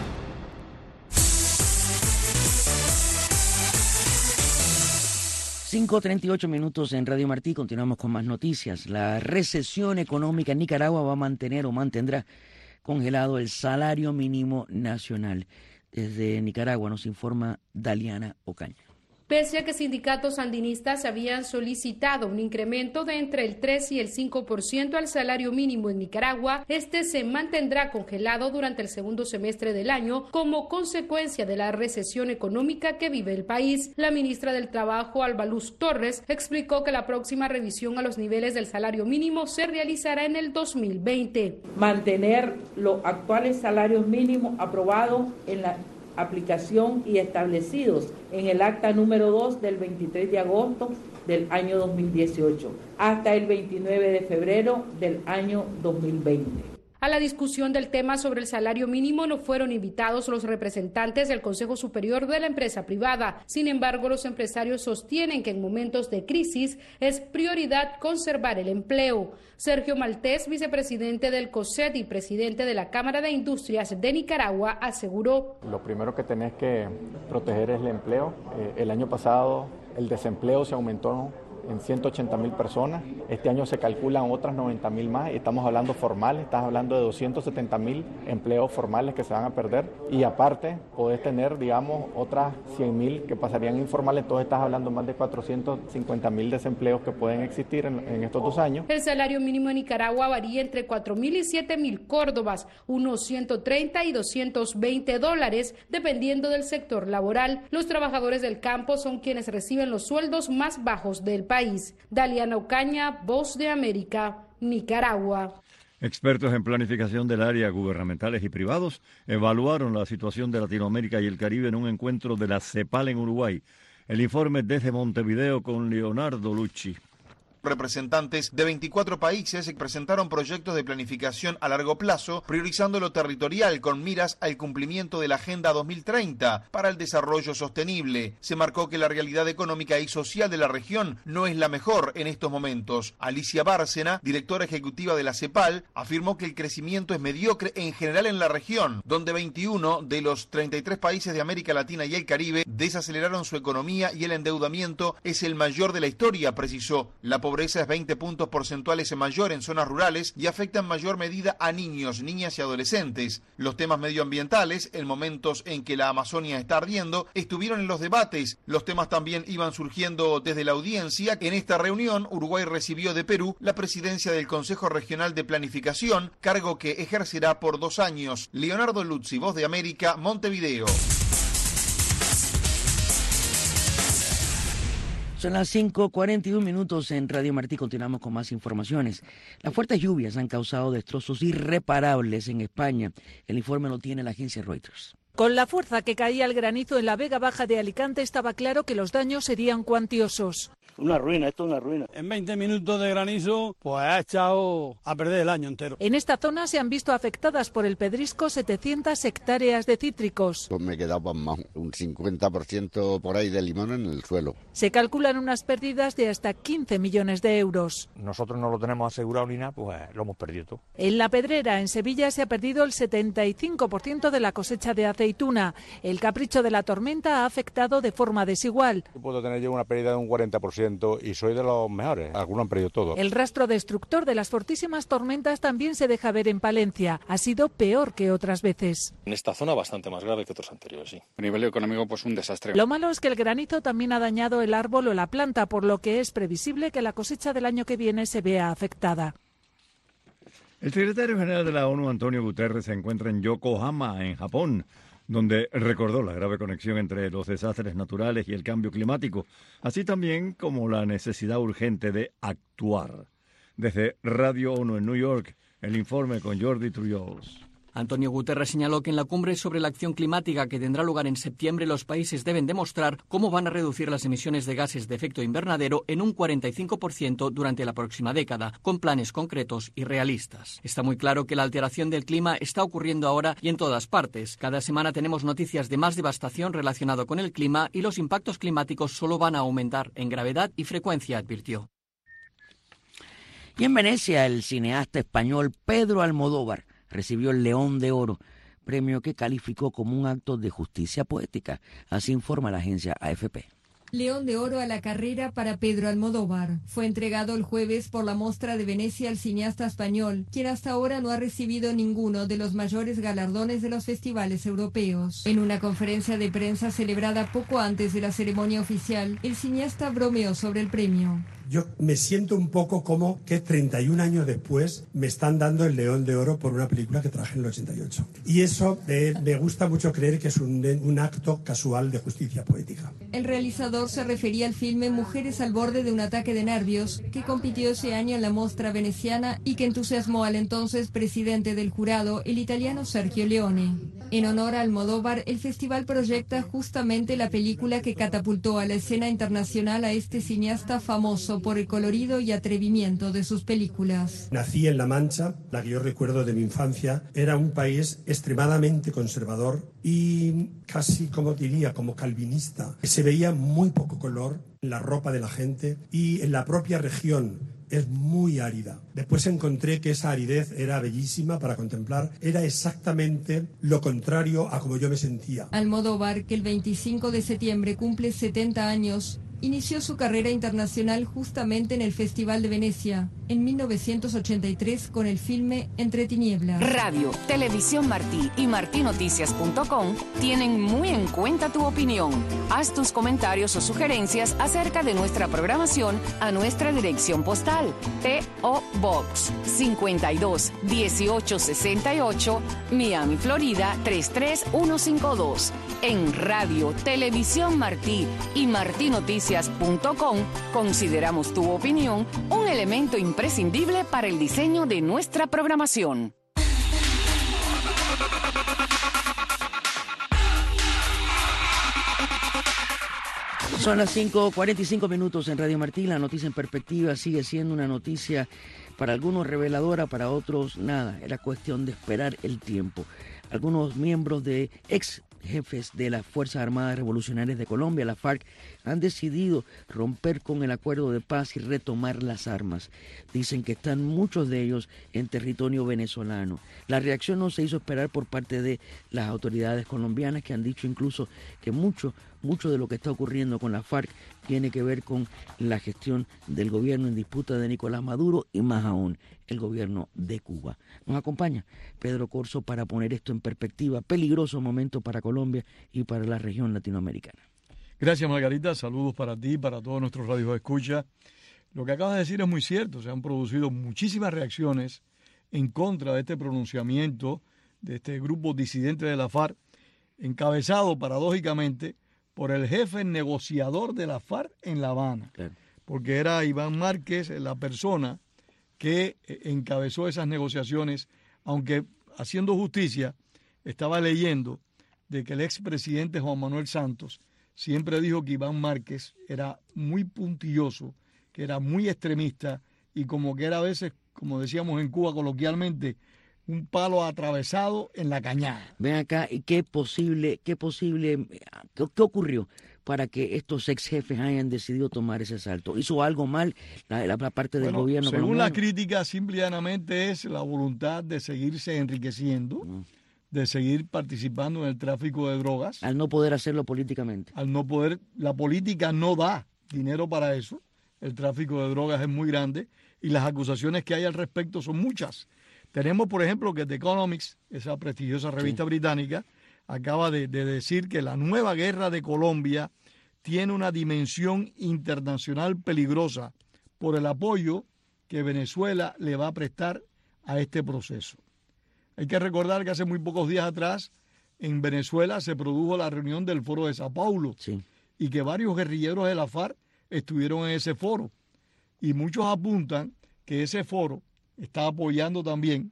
cinco treinta y ocho minutos en Radio Martí. Continuamos con más noticias. La recesión económica en Nicaragua va a mantener o mantendrá congelado el salario mínimo nacional. Desde Nicaragua nos informa Daliana Ocaña. Pese a que sindicatos sandinistas habían solicitado un incremento de entre el tres y el cinco por ciento al salario mínimo en Nicaragua, este se mantendrá congelado durante el segundo semestre del año como consecuencia de la recesión económica que vive el país. La ministra del Trabajo, Alba Luz Torres, explicó que la próxima revisión a los niveles del salario mínimo se realizará en el dos mil veinte. Mantener los actuales salarios mínimos aprobados en la aplicación y establecidos en el acta número dos del veintitrés de agosto del año dos mil dieciocho hasta el veintinueve de febrero del año dos mil veinte. A la discusión del tema sobre el salario mínimo no fueron invitados los representantes del Consejo Superior de la empresa privada. Sin embargo, los empresarios sostienen que en momentos de crisis es prioridad conservar el empleo. Sergio Maltés, vicepresidente del COSET y presidente de la Cámara de Industrias de Nicaragua, aseguró: Lo primero que tenés que proteger es el empleo. Eh, el año pasado el desempleo se aumentó en ciento ochenta mil personas. Este año se calculan otras noventa mil más. Estamos hablando formales, estás hablando de doscientos setenta mil empleos formales que se van a perder. Y aparte, podés tener, digamos, otras cien mil que pasarían informales. Entonces estás hablando más de cuatrocientos cincuenta mil desempleos que pueden existir en, en estos dos años. El salario mínimo en Nicaragua varía entre cuatro mil y siete mil córdobas, unos ciento treinta y doscientos veinte dólares, dependiendo del sector laboral. Los trabajadores del campo son quienes reciben los sueldos más bajos del país. Daliana Ocaña, Voz de América, Nicaragua. Expertos en planificación del área, gubernamentales y privados, evaluaron la situación de Latinoamérica y el Caribe en un encuentro de la CEPAL en Uruguay. El informe desde Montevideo con Leonardo Lucci. Representantes de veinticuatro países presentaron proyectos de planificación a largo plazo, priorizando lo territorial con miras al cumplimiento de la Agenda dos mil treinta para el desarrollo sostenible. Se marcó que la realidad económica y social de la región no es la mejor en estos momentos. Alicia Bárcena, directora ejecutiva de la CEPAL, afirmó que el crecimiento es mediocre en general en la región, donde veintiuno de los treinta y tres países de América Latina y el Caribe desaceleraron su economía y el endeudamiento es el mayor de la historia, precisó. La pobreza es veinte puntos porcentuales mayor en zonas rurales y afecta en mayor medida a niños, niñas y adolescentes. Los temas medioambientales, en momentos en que la Amazonia está ardiendo, estuvieron en los debates. Los temas también iban surgiendo desde la audiencia. En esta reunión, Uruguay recibió de Perú la presidencia del Consejo Regional de Planificación, cargo que ejercerá por dos años. Leonardo Lucci, Voz de América, Montevideo. Son las cinco cuarenta y un minutos en Radio Martí. Continuamos con más informaciones. Las fuertes lluvias han causado destrozos irreparables en España. El informe lo tiene la agencia Reuters. Con la fuerza que caía el granizo en la Vega Baja de Alicante, estaba claro que los daños serían cuantiosos. Una ruina, esto es una ruina. En veinte minutos de granizo, pues ha echado a perder el año entero. En esta zona se han visto afectadas por el pedrisco setecientas hectáreas de cítricos. Pues me quedaba más un cincuenta por ciento por ahí de limón en el suelo. Se calculan unas pérdidas de hasta quince millones de euros. Nosotros no lo tenemos asegurado ni nada, pues lo hemos perdido todo. En La Pedrera, en Sevilla, se ha perdido el setenta y cinco por ciento de la cosecha de aceituna. El capricho de la tormenta ha afectado de forma desigual. Yo puedo tener yo una pérdida de un cuarenta por ciento y soy de los mejores. Algunos han perdido todo. El rastro destructor de las fortísimas tormentas también se deja ver en Palencia. Ha sido peor que otras veces. En esta zona bastante más grave que otros anteriores, sí. A nivel económico, pues un desastre. Lo malo es que el granizo también ha dañado el árbol o la planta, por lo que es previsible que la cosecha del año que viene se vea afectada. El secretario general de la ONU, Antonio Guterres, se encuentra en Yokohama, en Japón, donde recordó la grave conexión entre los desastres naturales y el cambio climático, así también como la necesidad urgente de actuar. Desde Radio ONU en New York, el informe con Jordi Trullols. Antonio Guterres señaló que en la cumbre sobre la acción climática que tendrá lugar en septiembre, los países deben demostrar cómo van a reducir las emisiones de gases de efecto invernadero en un cuarenta y cinco por ciento durante la próxima década, con planes concretos y realistas. Está muy claro que la alteración del clima está ocurriendo ahora y en todas partes. Cada semana tenemos noticias de más devastación relacionada con el clima y los impactos climáticos solo van a aumentar en gravedad y frecuencia, advirtió. Y en Venecia, el cineasta español Pedro Almodóvar recibió el León de Oro, premio que calificó como un acto de justicia poética. Así informa la agencia A F P. León de Oro a la carrera para Pedro Almodóvar. Fue entregado el jueves por la Mostra de Venecia al cineasta español, quien hasta ahora no ha recibido ninguno de los mayores galardones de los festivales europeos. En una conferencia de prensa celebrada poco antes de la ceremonia oficial, el cineasta bromeó sobre el premio. Yo me siento un poco como que treinta y un años después me están dando el León de Oro por una película que traje en el ochenta y ocho. Y eso eh, me gusta mucho creer que es un, un acto casual de justicia poética. El realizador se refería al filme Mujeres al borde de un ataque de nervios, que compitió ese año en la Mostra veneciana y que entusiasmó al entonces presidente del jurado, el italiano Sergio Leone. En honor a Almodóvar, el festival proyecta justamente la película que catapultó a la escena internacional a este cineasta famoso por el colorido y atrevimiento de sus películas. Nací en La Mancha, la que yo recuerdo de mi infancia. Era un país extremadamente conservador y casi, como diría, como calvinista. Se veía muy poco color en la ropa de la gente y en la propia región es muy árida. Después encontré que esa aridez era bellísima para contemplar. Era exactamente lo contrario a como yo me sentía. Almodóvar, que el veinticinco de septiembre cumple setenta años, inició su carrera internacional justamente en el Festival de Venecia, en mil novecientos ochenta y tres, con el filme Entre Tinieblas. Radio, Televisión Martí y martí noticias punto com tienen muy en cuenta tu opinión. Haz tus comentarios o sugerencias acerca de nuestra programación a nuestra dirección postal: P O Box cincuenta y dos dieciocho sesenta y ocho, Miami, Florida tres tres uno cinco dos. En Radio, Televisión Martí y martí noticias punto com consideramos tu opinión un elemento imprescindible para el diseño de nuestra programación. Son las cinco cuarenta y cinco minutos en Radio Martí. La noticia en perspectiva sigue siendo una noticia para algunos reveladora, para otros nada. Era cuestión de esperar el tiempo. Algunos miembros de ex jefes de las Fuerzas Armadas Revolucionarias de Colombia, la FARC, han decidido romper con el acuerdo de paz y retomar las armas. Dicen que están muchos de ellos en territorio venezolano. La reacción no se hizo esperar por parte de las autoridades colombianas, que han dicho incluso que mucho, mucho de lo que está ocurriendo con la FARC tiene que ver con la gestión del gobierno en disputa de Nicolás Maduro y más aún el gobierno de Cuba. Nos acompaña Pedro Corso para poner esto en perspectiva. Peligroso momento para Colombia y para la región latinoamericana. Gracias, Margarita. Saludos para ti y para todos nuestros radioescuchas. Lo que acabas de decir es muy cierto. Se han producido muchísimas reacciones en contra de este pronunciamiento de este grupo disidente de la FARC, encabezado paradójicamente por el jefe negociador de la FARC en La Habana, claro. Porque era Iván Márquez la persona que encabezó esas negociaciones, aunque haciendo justicia, estaba leyendo de que el expresidente Juan Manuel Santos siempre dijo que Iván Márquez era muy puntilloso, que era muy extremista y como que era a veces, como decíamos en Cuba coloquialmente, un palo atravesado en la cañada. Ven acá, ¿y qué posible, qué posible, qué, qué ocurrió para que estos ex jefes hayan decidido tomar ese salto? ¿Hizo algo mal la, la, la parte del bueno, gobierno según colombiano? la crítica, simplemente es la voluntad de seguirse enriqueciendo, no. de seguir participando en el tráfico de drogas. Al no poder hacerlo políticamente. Al no poder, la política no da dinero para eso. El tráfico de drogas es muy grande y las acusaciones que hay al respecto son muchas. Tenemos, por ejemplo, que The Economics, esa prestigiosa revista sí. británica, acaba de, de decir que la nueva guerra de Colombia tiene una dimensión internacional peligrosa por el apoyo que Venezuela le va a prestar a este proceso. Hay que recordar que hace muy pocos días atrás en Venezuela se produjo la reunión del Foro de Sao Paulo sí. y que varios guerrilleros de la FARC estuvieron en ese foro. Y muchos apuntan que ese foro está apoyando también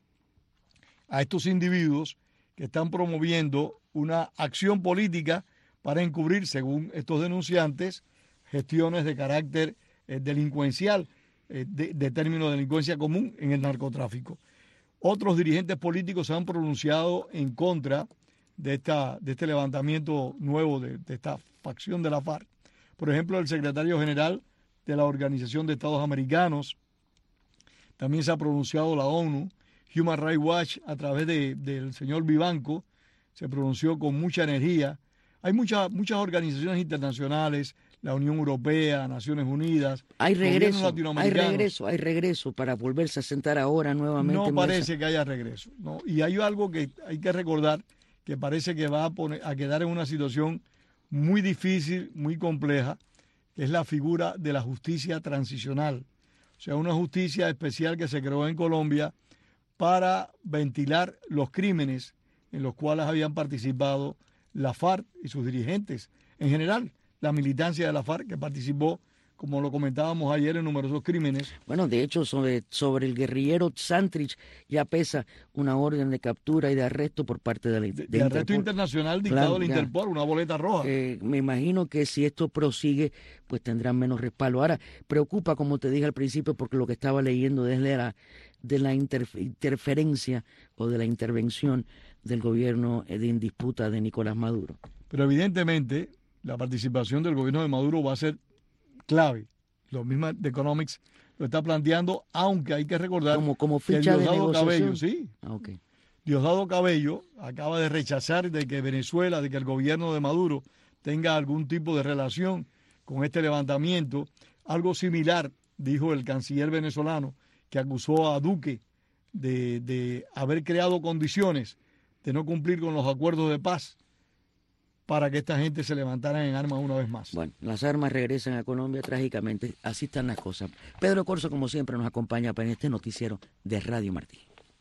a estos individuos que están promoviendo una acción política para encubrir, según estos denunciantes, gestiones de carácter eh, delincuencial, eh, de, de término de delincuencia común en el narcotráfico. Otros dirigentes políticos se han pronunciado en contra de, esta, de este levantamiento nuevo, de, de esta facción de la FARC. Por ejemplo, el secretario general de la Organización de Estados Americanos, también se ha pronunciado la ONU, Human Rights Watch a través de, del señor Vivanco, se pronunció con mucha energía. Hay muchas muchas organizaciones internacionales, la Unión Europea, Naciones Unidas, hay regreso, latinoamericanos. Hay regreso, hay regreso para volverse a sentar ahora nuevamente. No en parece mesa. que haya regreso, ¿no? Y hay algo que hay que recordar, que parece que va a, poner, a quedar en una situación muy difícil, muy compleja, que es la figura de la justicia transicional. O sea, una justicia especial que se creó en Colombia para ventilar los crímenes en los cuales habían participado la FARC y sus dirigentes. En general, la militancia de la FARC que participó, como lo comentábamos ayer, en numerosos crímenes. Bueno, de hecho, sobre, sobre el guerrillero Santrich ya pesa una orden de captura y de arresto por parte de la de, de, de arresto internacional dictado claro, del Interpol, una boleta roja. Eh, me imagino que si esto prosigue, pues tendrán menos respaldo. Ahora, preocupa, como te dije al principio, porque lo que estaba leyendo desde la, de la interf- interferencia o de la intervención del gobierno de en disputa de Nicolás Maduro. Pero evidentemente la participación del gobierno de Maduro va a ser clave. Lo mismo de Economics lo está planteando, aunque hay que recordar como, como que ficha Diosdado de Cabello, sí, ah, okay. Diosdado Cabello acaba de rechazar de que Venezuela, de que el gobierno de Maduro tenga algún tipo de relación con este levantamiento. Algo similar dijo el canciller venezolano, que acusó a Duque de, de haber creado condiciones de no cumplir con los acuerdos de paz para que esta gente se levantara en armas una vez más. Bueno, las armas regresan a Colombia trágicamente, así están las cosas. Pedro Corso, como siempre, nos acompaña en este noticiero de Radio Martí.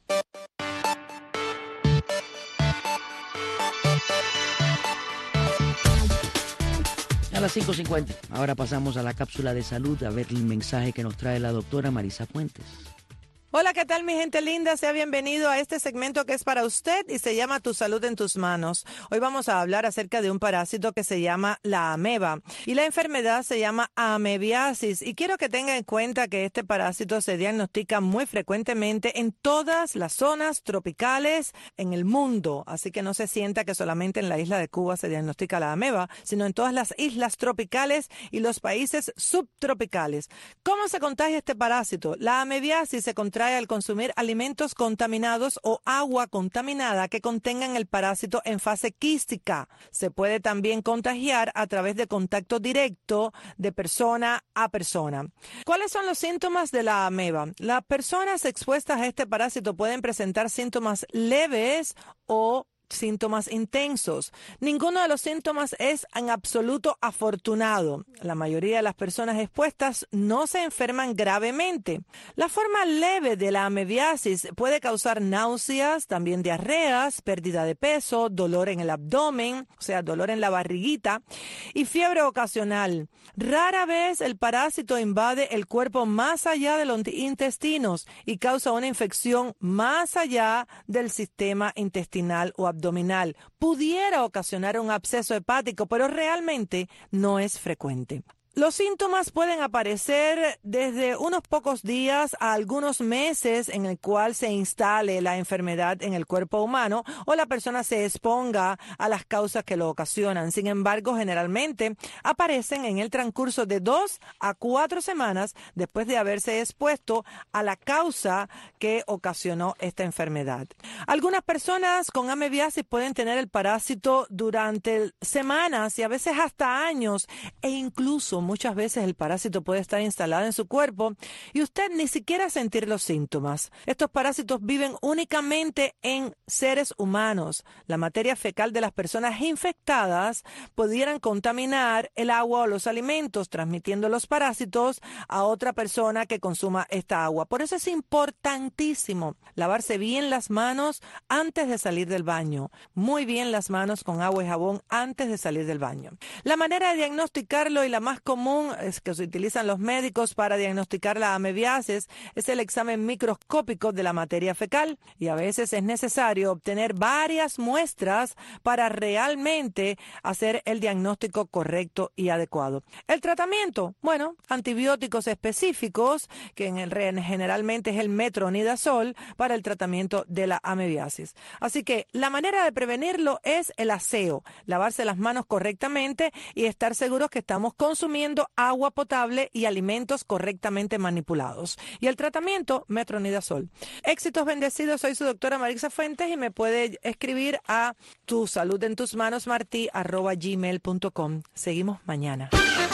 A las cinco cincuenta, ahora pasamos a la cápsula de salud a ver el mensaje que nos trae la doctora Marisa Fuentes. Hola, ¿qué tal mi gente linda? Sea bienvenido a este segmento que es para usted y se llama Tu salud en tus manos. Hoy vamos a hablar acerca de un parásito que se llama la ameba y la enfermedad se llama amebiasis, y quiero que tenga en cuenta que este parásito se diagnostica muy frecuentemente en todas las zonas tropicales en el mundo, así que no se sienta que solamente en la isla de Cuba se diagnostica la ameba, sino en todas las islas tropicales y los países subtropicales. ¿Cómo se contagia este parásito? La amebiasis se contrae al consumir alimentos contaminados o agua contaminada que contengan el parásito en fase quística. Se puede también contagiar a través de contacto directo de persona a persona. ¿Cuáles son los síntomas de la ameba? Las personas expuestas a este parásito pueden presentar síntomas leves o síntomas intensos. Ninguno de los síntomas es en absoluto afortunado. La mayoría de las personas expuestas no se enferman gravemente. La forma leve de la amebiasis puede causar náuseas, también diarreas, pérdida de peso, dolor en el abdomen, o sea, dolor en la barriguita, y fiebre ocasional. Rara vez el parásito invade el cuerpo más allá de los intestinos y causa una infección más allá del sistema intestinal o abdominal. abdominal. Pudiera ocasionar un absceso hepático, pero realmente no es frecuente. Los síntomas pueden aparecer desde unos pocos días a algunos meses en el cual se instale la enfermedad en el cuerpo humano o la persona se exponga a las causas que lo ocasionan. Sin embargo, generalmente aparecen en el transcurso de dos a cuatro semanas después de haberse expuesto a la causa que ocasionó esta enfermedad. Algunas personas con amebiasis pueden tener el parásito durante semanas y a veces hasta años, e incluso muchas veces el parásito puede estar instalado en su cuerpo y usted ni siquiera sentir los síntomas. Estos parásitos viven únicamente en seres humanos. La materia fecal de las personas infectadas pudieran contaminar el agua o los alimentos, transmitiendo los parásitos a otra persona que consuma esta agua. Por eso es importantísimo lavarse bien las manos antes de salir del baño. Muy bien las manos con agua y jabón antes de salir del baño. La manera de diagnosticarlo y la más común es que se utilizan los médicos para diagnosticar la amebiasis es el examen microscópico de la materia fecal, y a veces es necesario obtener varias muestras para realmente hacer el diagnóstico correcto y adecuado. El tratamiento, bueno, antibióticos específicos, que en el, generalmente es el metronidazol para el tratamiento de la amebiasis. Así que la manera de prevenirlo es el aseo, lavarse las manos correctamente y estar seguros que estamos consumiendo agua potable y alimentos correctamente manipulados. Y el tratamiento, metronidazol. Éxitos bendecidos, soy su doctora Marisa Fuentes y me puede escribir a tu salud en tus manos martí arroba gmail punto com. Seguimos mañana.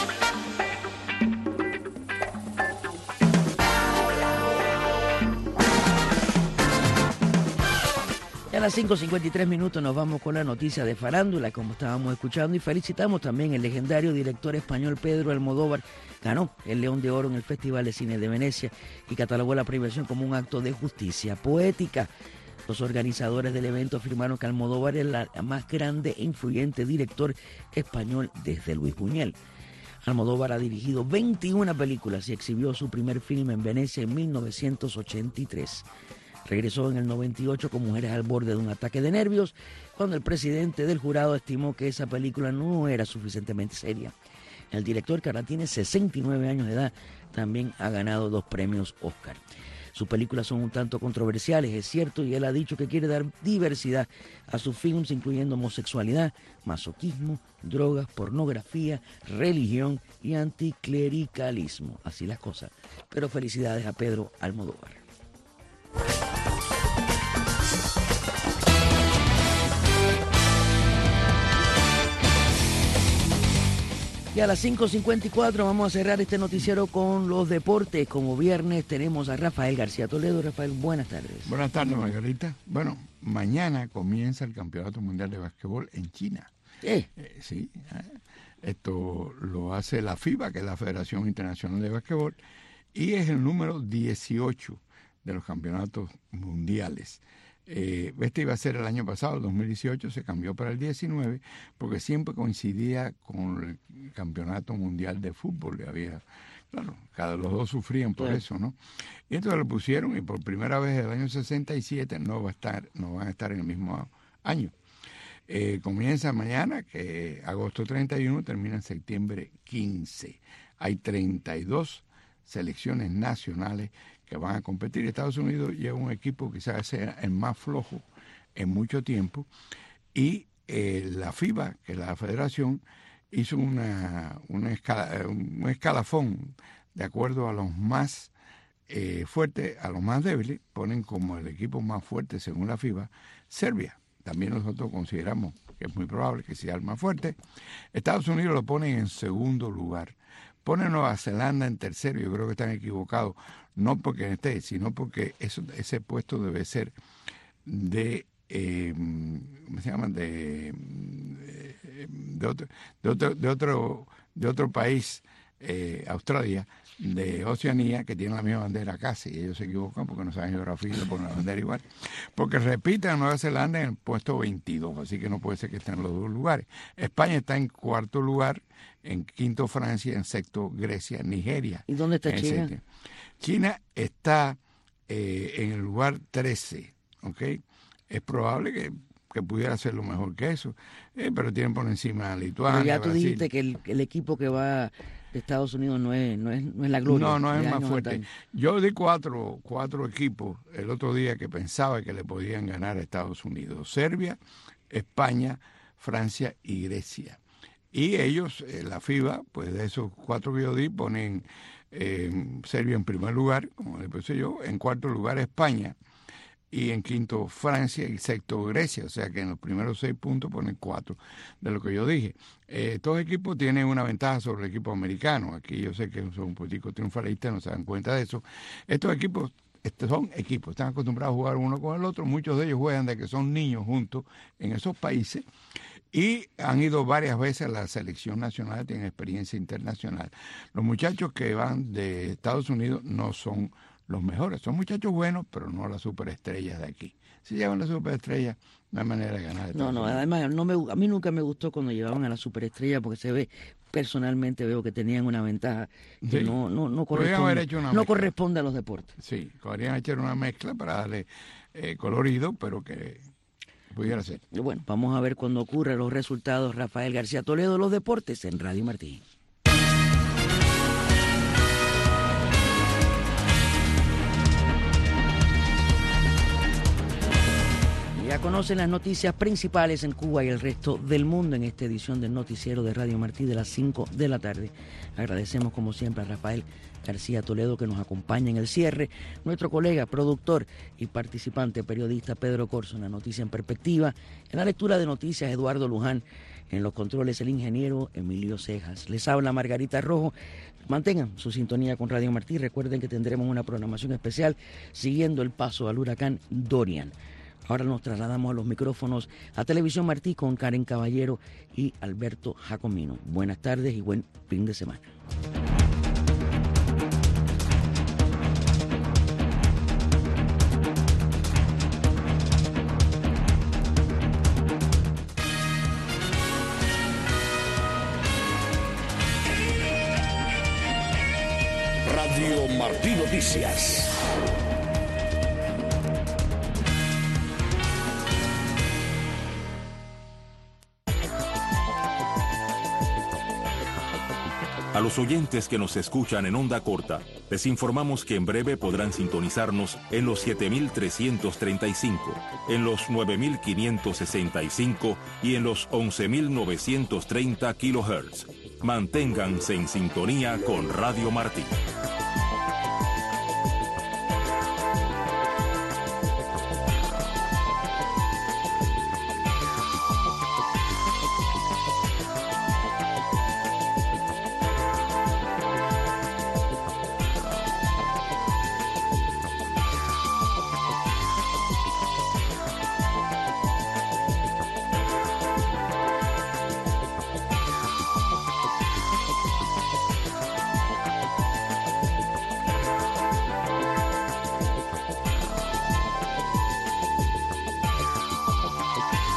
A las cinco cincuenta y tres minutos nos vamos con la noticia de farándula, como estábamos escuchando, y felicitamos también el legendario director español Pedro Almodóvar. Ganó el León de Oro en el Festival de Cine de Venecia y catalogó la premiación como un acto de justicia poética. Los organizadores del evento afirmaron que Almodóvar es el más grande e influyente director español desde Luis Buñuel. Almodóvar ha dirigido veintiuna películas y exhibió su primer filme en Venecia en mil novecientos ochenta y tres. Regresó en el noventa y ocho con Mujeres al borde de un ataque de nervios, cuando el presidente del jurado estimó que esa película no era suficientemente seria. El director, que ahora tiene sesenta y nueve años de edad, también ha ganado dos premios Oscar. Sus películas son un tanto controversiales, es cierto, y él ha dicho que quiere dar diversidad a sus films, incluyendo homosexualidad, masoquismo, drogas, pornografía, religión y anticlericalismo. Así las cosas. Pero felicidades a Pedro Almodóvar. Y a las cinco cincuenta y cuatro vamos a cerrar este noticiero con los deportes. Como viernes tenemos a Rafael García Toledo. Rafael, buenas tardes. Buenas tardes, Margarita. Bueno, mañana comienza el Campeonato Mundial de Básquetbol en China. ¿Eh? Eh, sí, eh, esto lo hace la FIBA, que es la Federación Internacional de Básquetbol, y es el número dieciocho de los campeonatos mundiales. Eh, este iba a ser el año pasado, el dos mil dieciocho, se cambió para el diecinueve, porque siempre coincidía con el campeonato mundial de fútbol. Y había, claro, cada los dos sufrían por Claro. eso, ¿no? Y entonces lo pusieron, y por primera vez en el año sesenta y siete no va a estar, no van a estar en el mismo año. Eh, comienza mañana, que agosto treinta y uno, termina en septiembre quince. Hay treinta y dos selecciones nacionales que van a competir. Estados Unidos lleva un equipo que quizás sea el más flojo en mucho tiempo, y eh, la FIBA, que es la federación, hizo una, una escala, un escalafón de acuerdo a los más eh, fuertes, a los más débiles. Ponen como el equipo más fuerte, según la FIBA, Serbia. También nosotros consideramos que es muy probable que sea el más fuerte. Estados Unidos lo ponen en segundo lugar. Pone Nueva Zelanda en tercero. Yo creo que están equivocados, no porque esté, sino porque eso, ese puesto debe ser de, eh, ¿cómo se llama? De, de, otro, de, otro, de, otro, de otro país, eh, Australia, de Oceanía, que tiene la misma bandera casi, y ellos se equivocan porque no saben geografía y le ponen la bandera igual, porque repiten a Nueva Zelanda en el puesto veintidós, así que no puede ser que estén en los dos lugares. España está en cuarto lugar, en quinto Francia, en sexto Grecia, Nigeria. ¿Y dónde está en China? séptimo. China está eh, en el lugar trece, ¿ok? Es probable que, que pudiera ser lo mejor que eso, eh, pero tienen por encima a Lituania, Pero ya tú Brasil. dijiste que el, el equipo que va de Estados Unidos no es, no es, no es la gloria. No, no es de más años fuerte. antaño. Yo di cuatro, cuatro equipos el otro día que pensaba que le podían ganar a Estados Unidos. Serbia, España, Francia y Grecia. Y ellos, eh, la FIBA, pues de esos cuatro que yo di, ponen eh, Serbia en primer lugar, como le puse yo, en cuarto lugar España, y en quinto Francia y sexto Grecia, o sea que en los primeros seis puntos ponen cuatro de lo que yo dije. Eh, estos equipos tienen una ventaja sobre el equipo americano. Aquí yo sé que son un político triunfalistas, no se dan cuenta de eso. Estos equipos estos son equipos, están acostumbrados a jugar uno con el otro, muchos de ellos juegan de que son niños juntos en esos países, y han ido varias veces a la selección nacional, tienen experiencia internacional. Los muchachos que van de Estados Unidos no son los mejores, son muchachos buenos, pero no las superestrellas de aquí. Si llevan las superestrellas, no hay manera de ganar. No, no, además no me, a mí nunca me gustó cuando llevaban a la superestrella, porque se ve, personalmente veo que tenían una ventaja que Sí. no, no, no, Podrían haber corresponde, hecho una no mezcla. corresponde a los deportes. Sí, podrían echar una mezcla para darle eh, colorido, pero que pudiera ser. Y bueno, vamos a ver cuando ocurran los resultados. Rafael García Toledo, los deportes en Radio Martí. Ya conocen las noticias principales en Cuba y el resto del mundo en esta edición del noticiero de Radio Martí de las cinco de la tarde. Agradecemos como siempre a Rafael García Toledo que nos acompaña en el cierre, nuestro colega, productor y participante periodista Pedro Corso en la Noticia en Perspectiva, en la lectura de noticias Eduardo Luján, en los controles el ingeniero Emilio Cejas. Les habla Margarita Rojo. Mantengan su sintonía con Radio Martí. Recuerden que tendremos una programación especial siguiendo el paso al huracán Dorian. Ahora nos trasladamos a los micrófonos a Televisión Martí con Karen Caballero y Alberto Jacomino. Buenas tardes y buen fin de semana. Radio Martí Noticias. A los oyentes que nos escuchan en onda corta, les informamos que en breve podrán sintonizarnos en los siete mil trescientos treinta y cinco, en los nueve mil quinientos sesenta y cinco y en los once mil novecientos treinta kilohertz. Manténganse en sintonía con Radio Martí.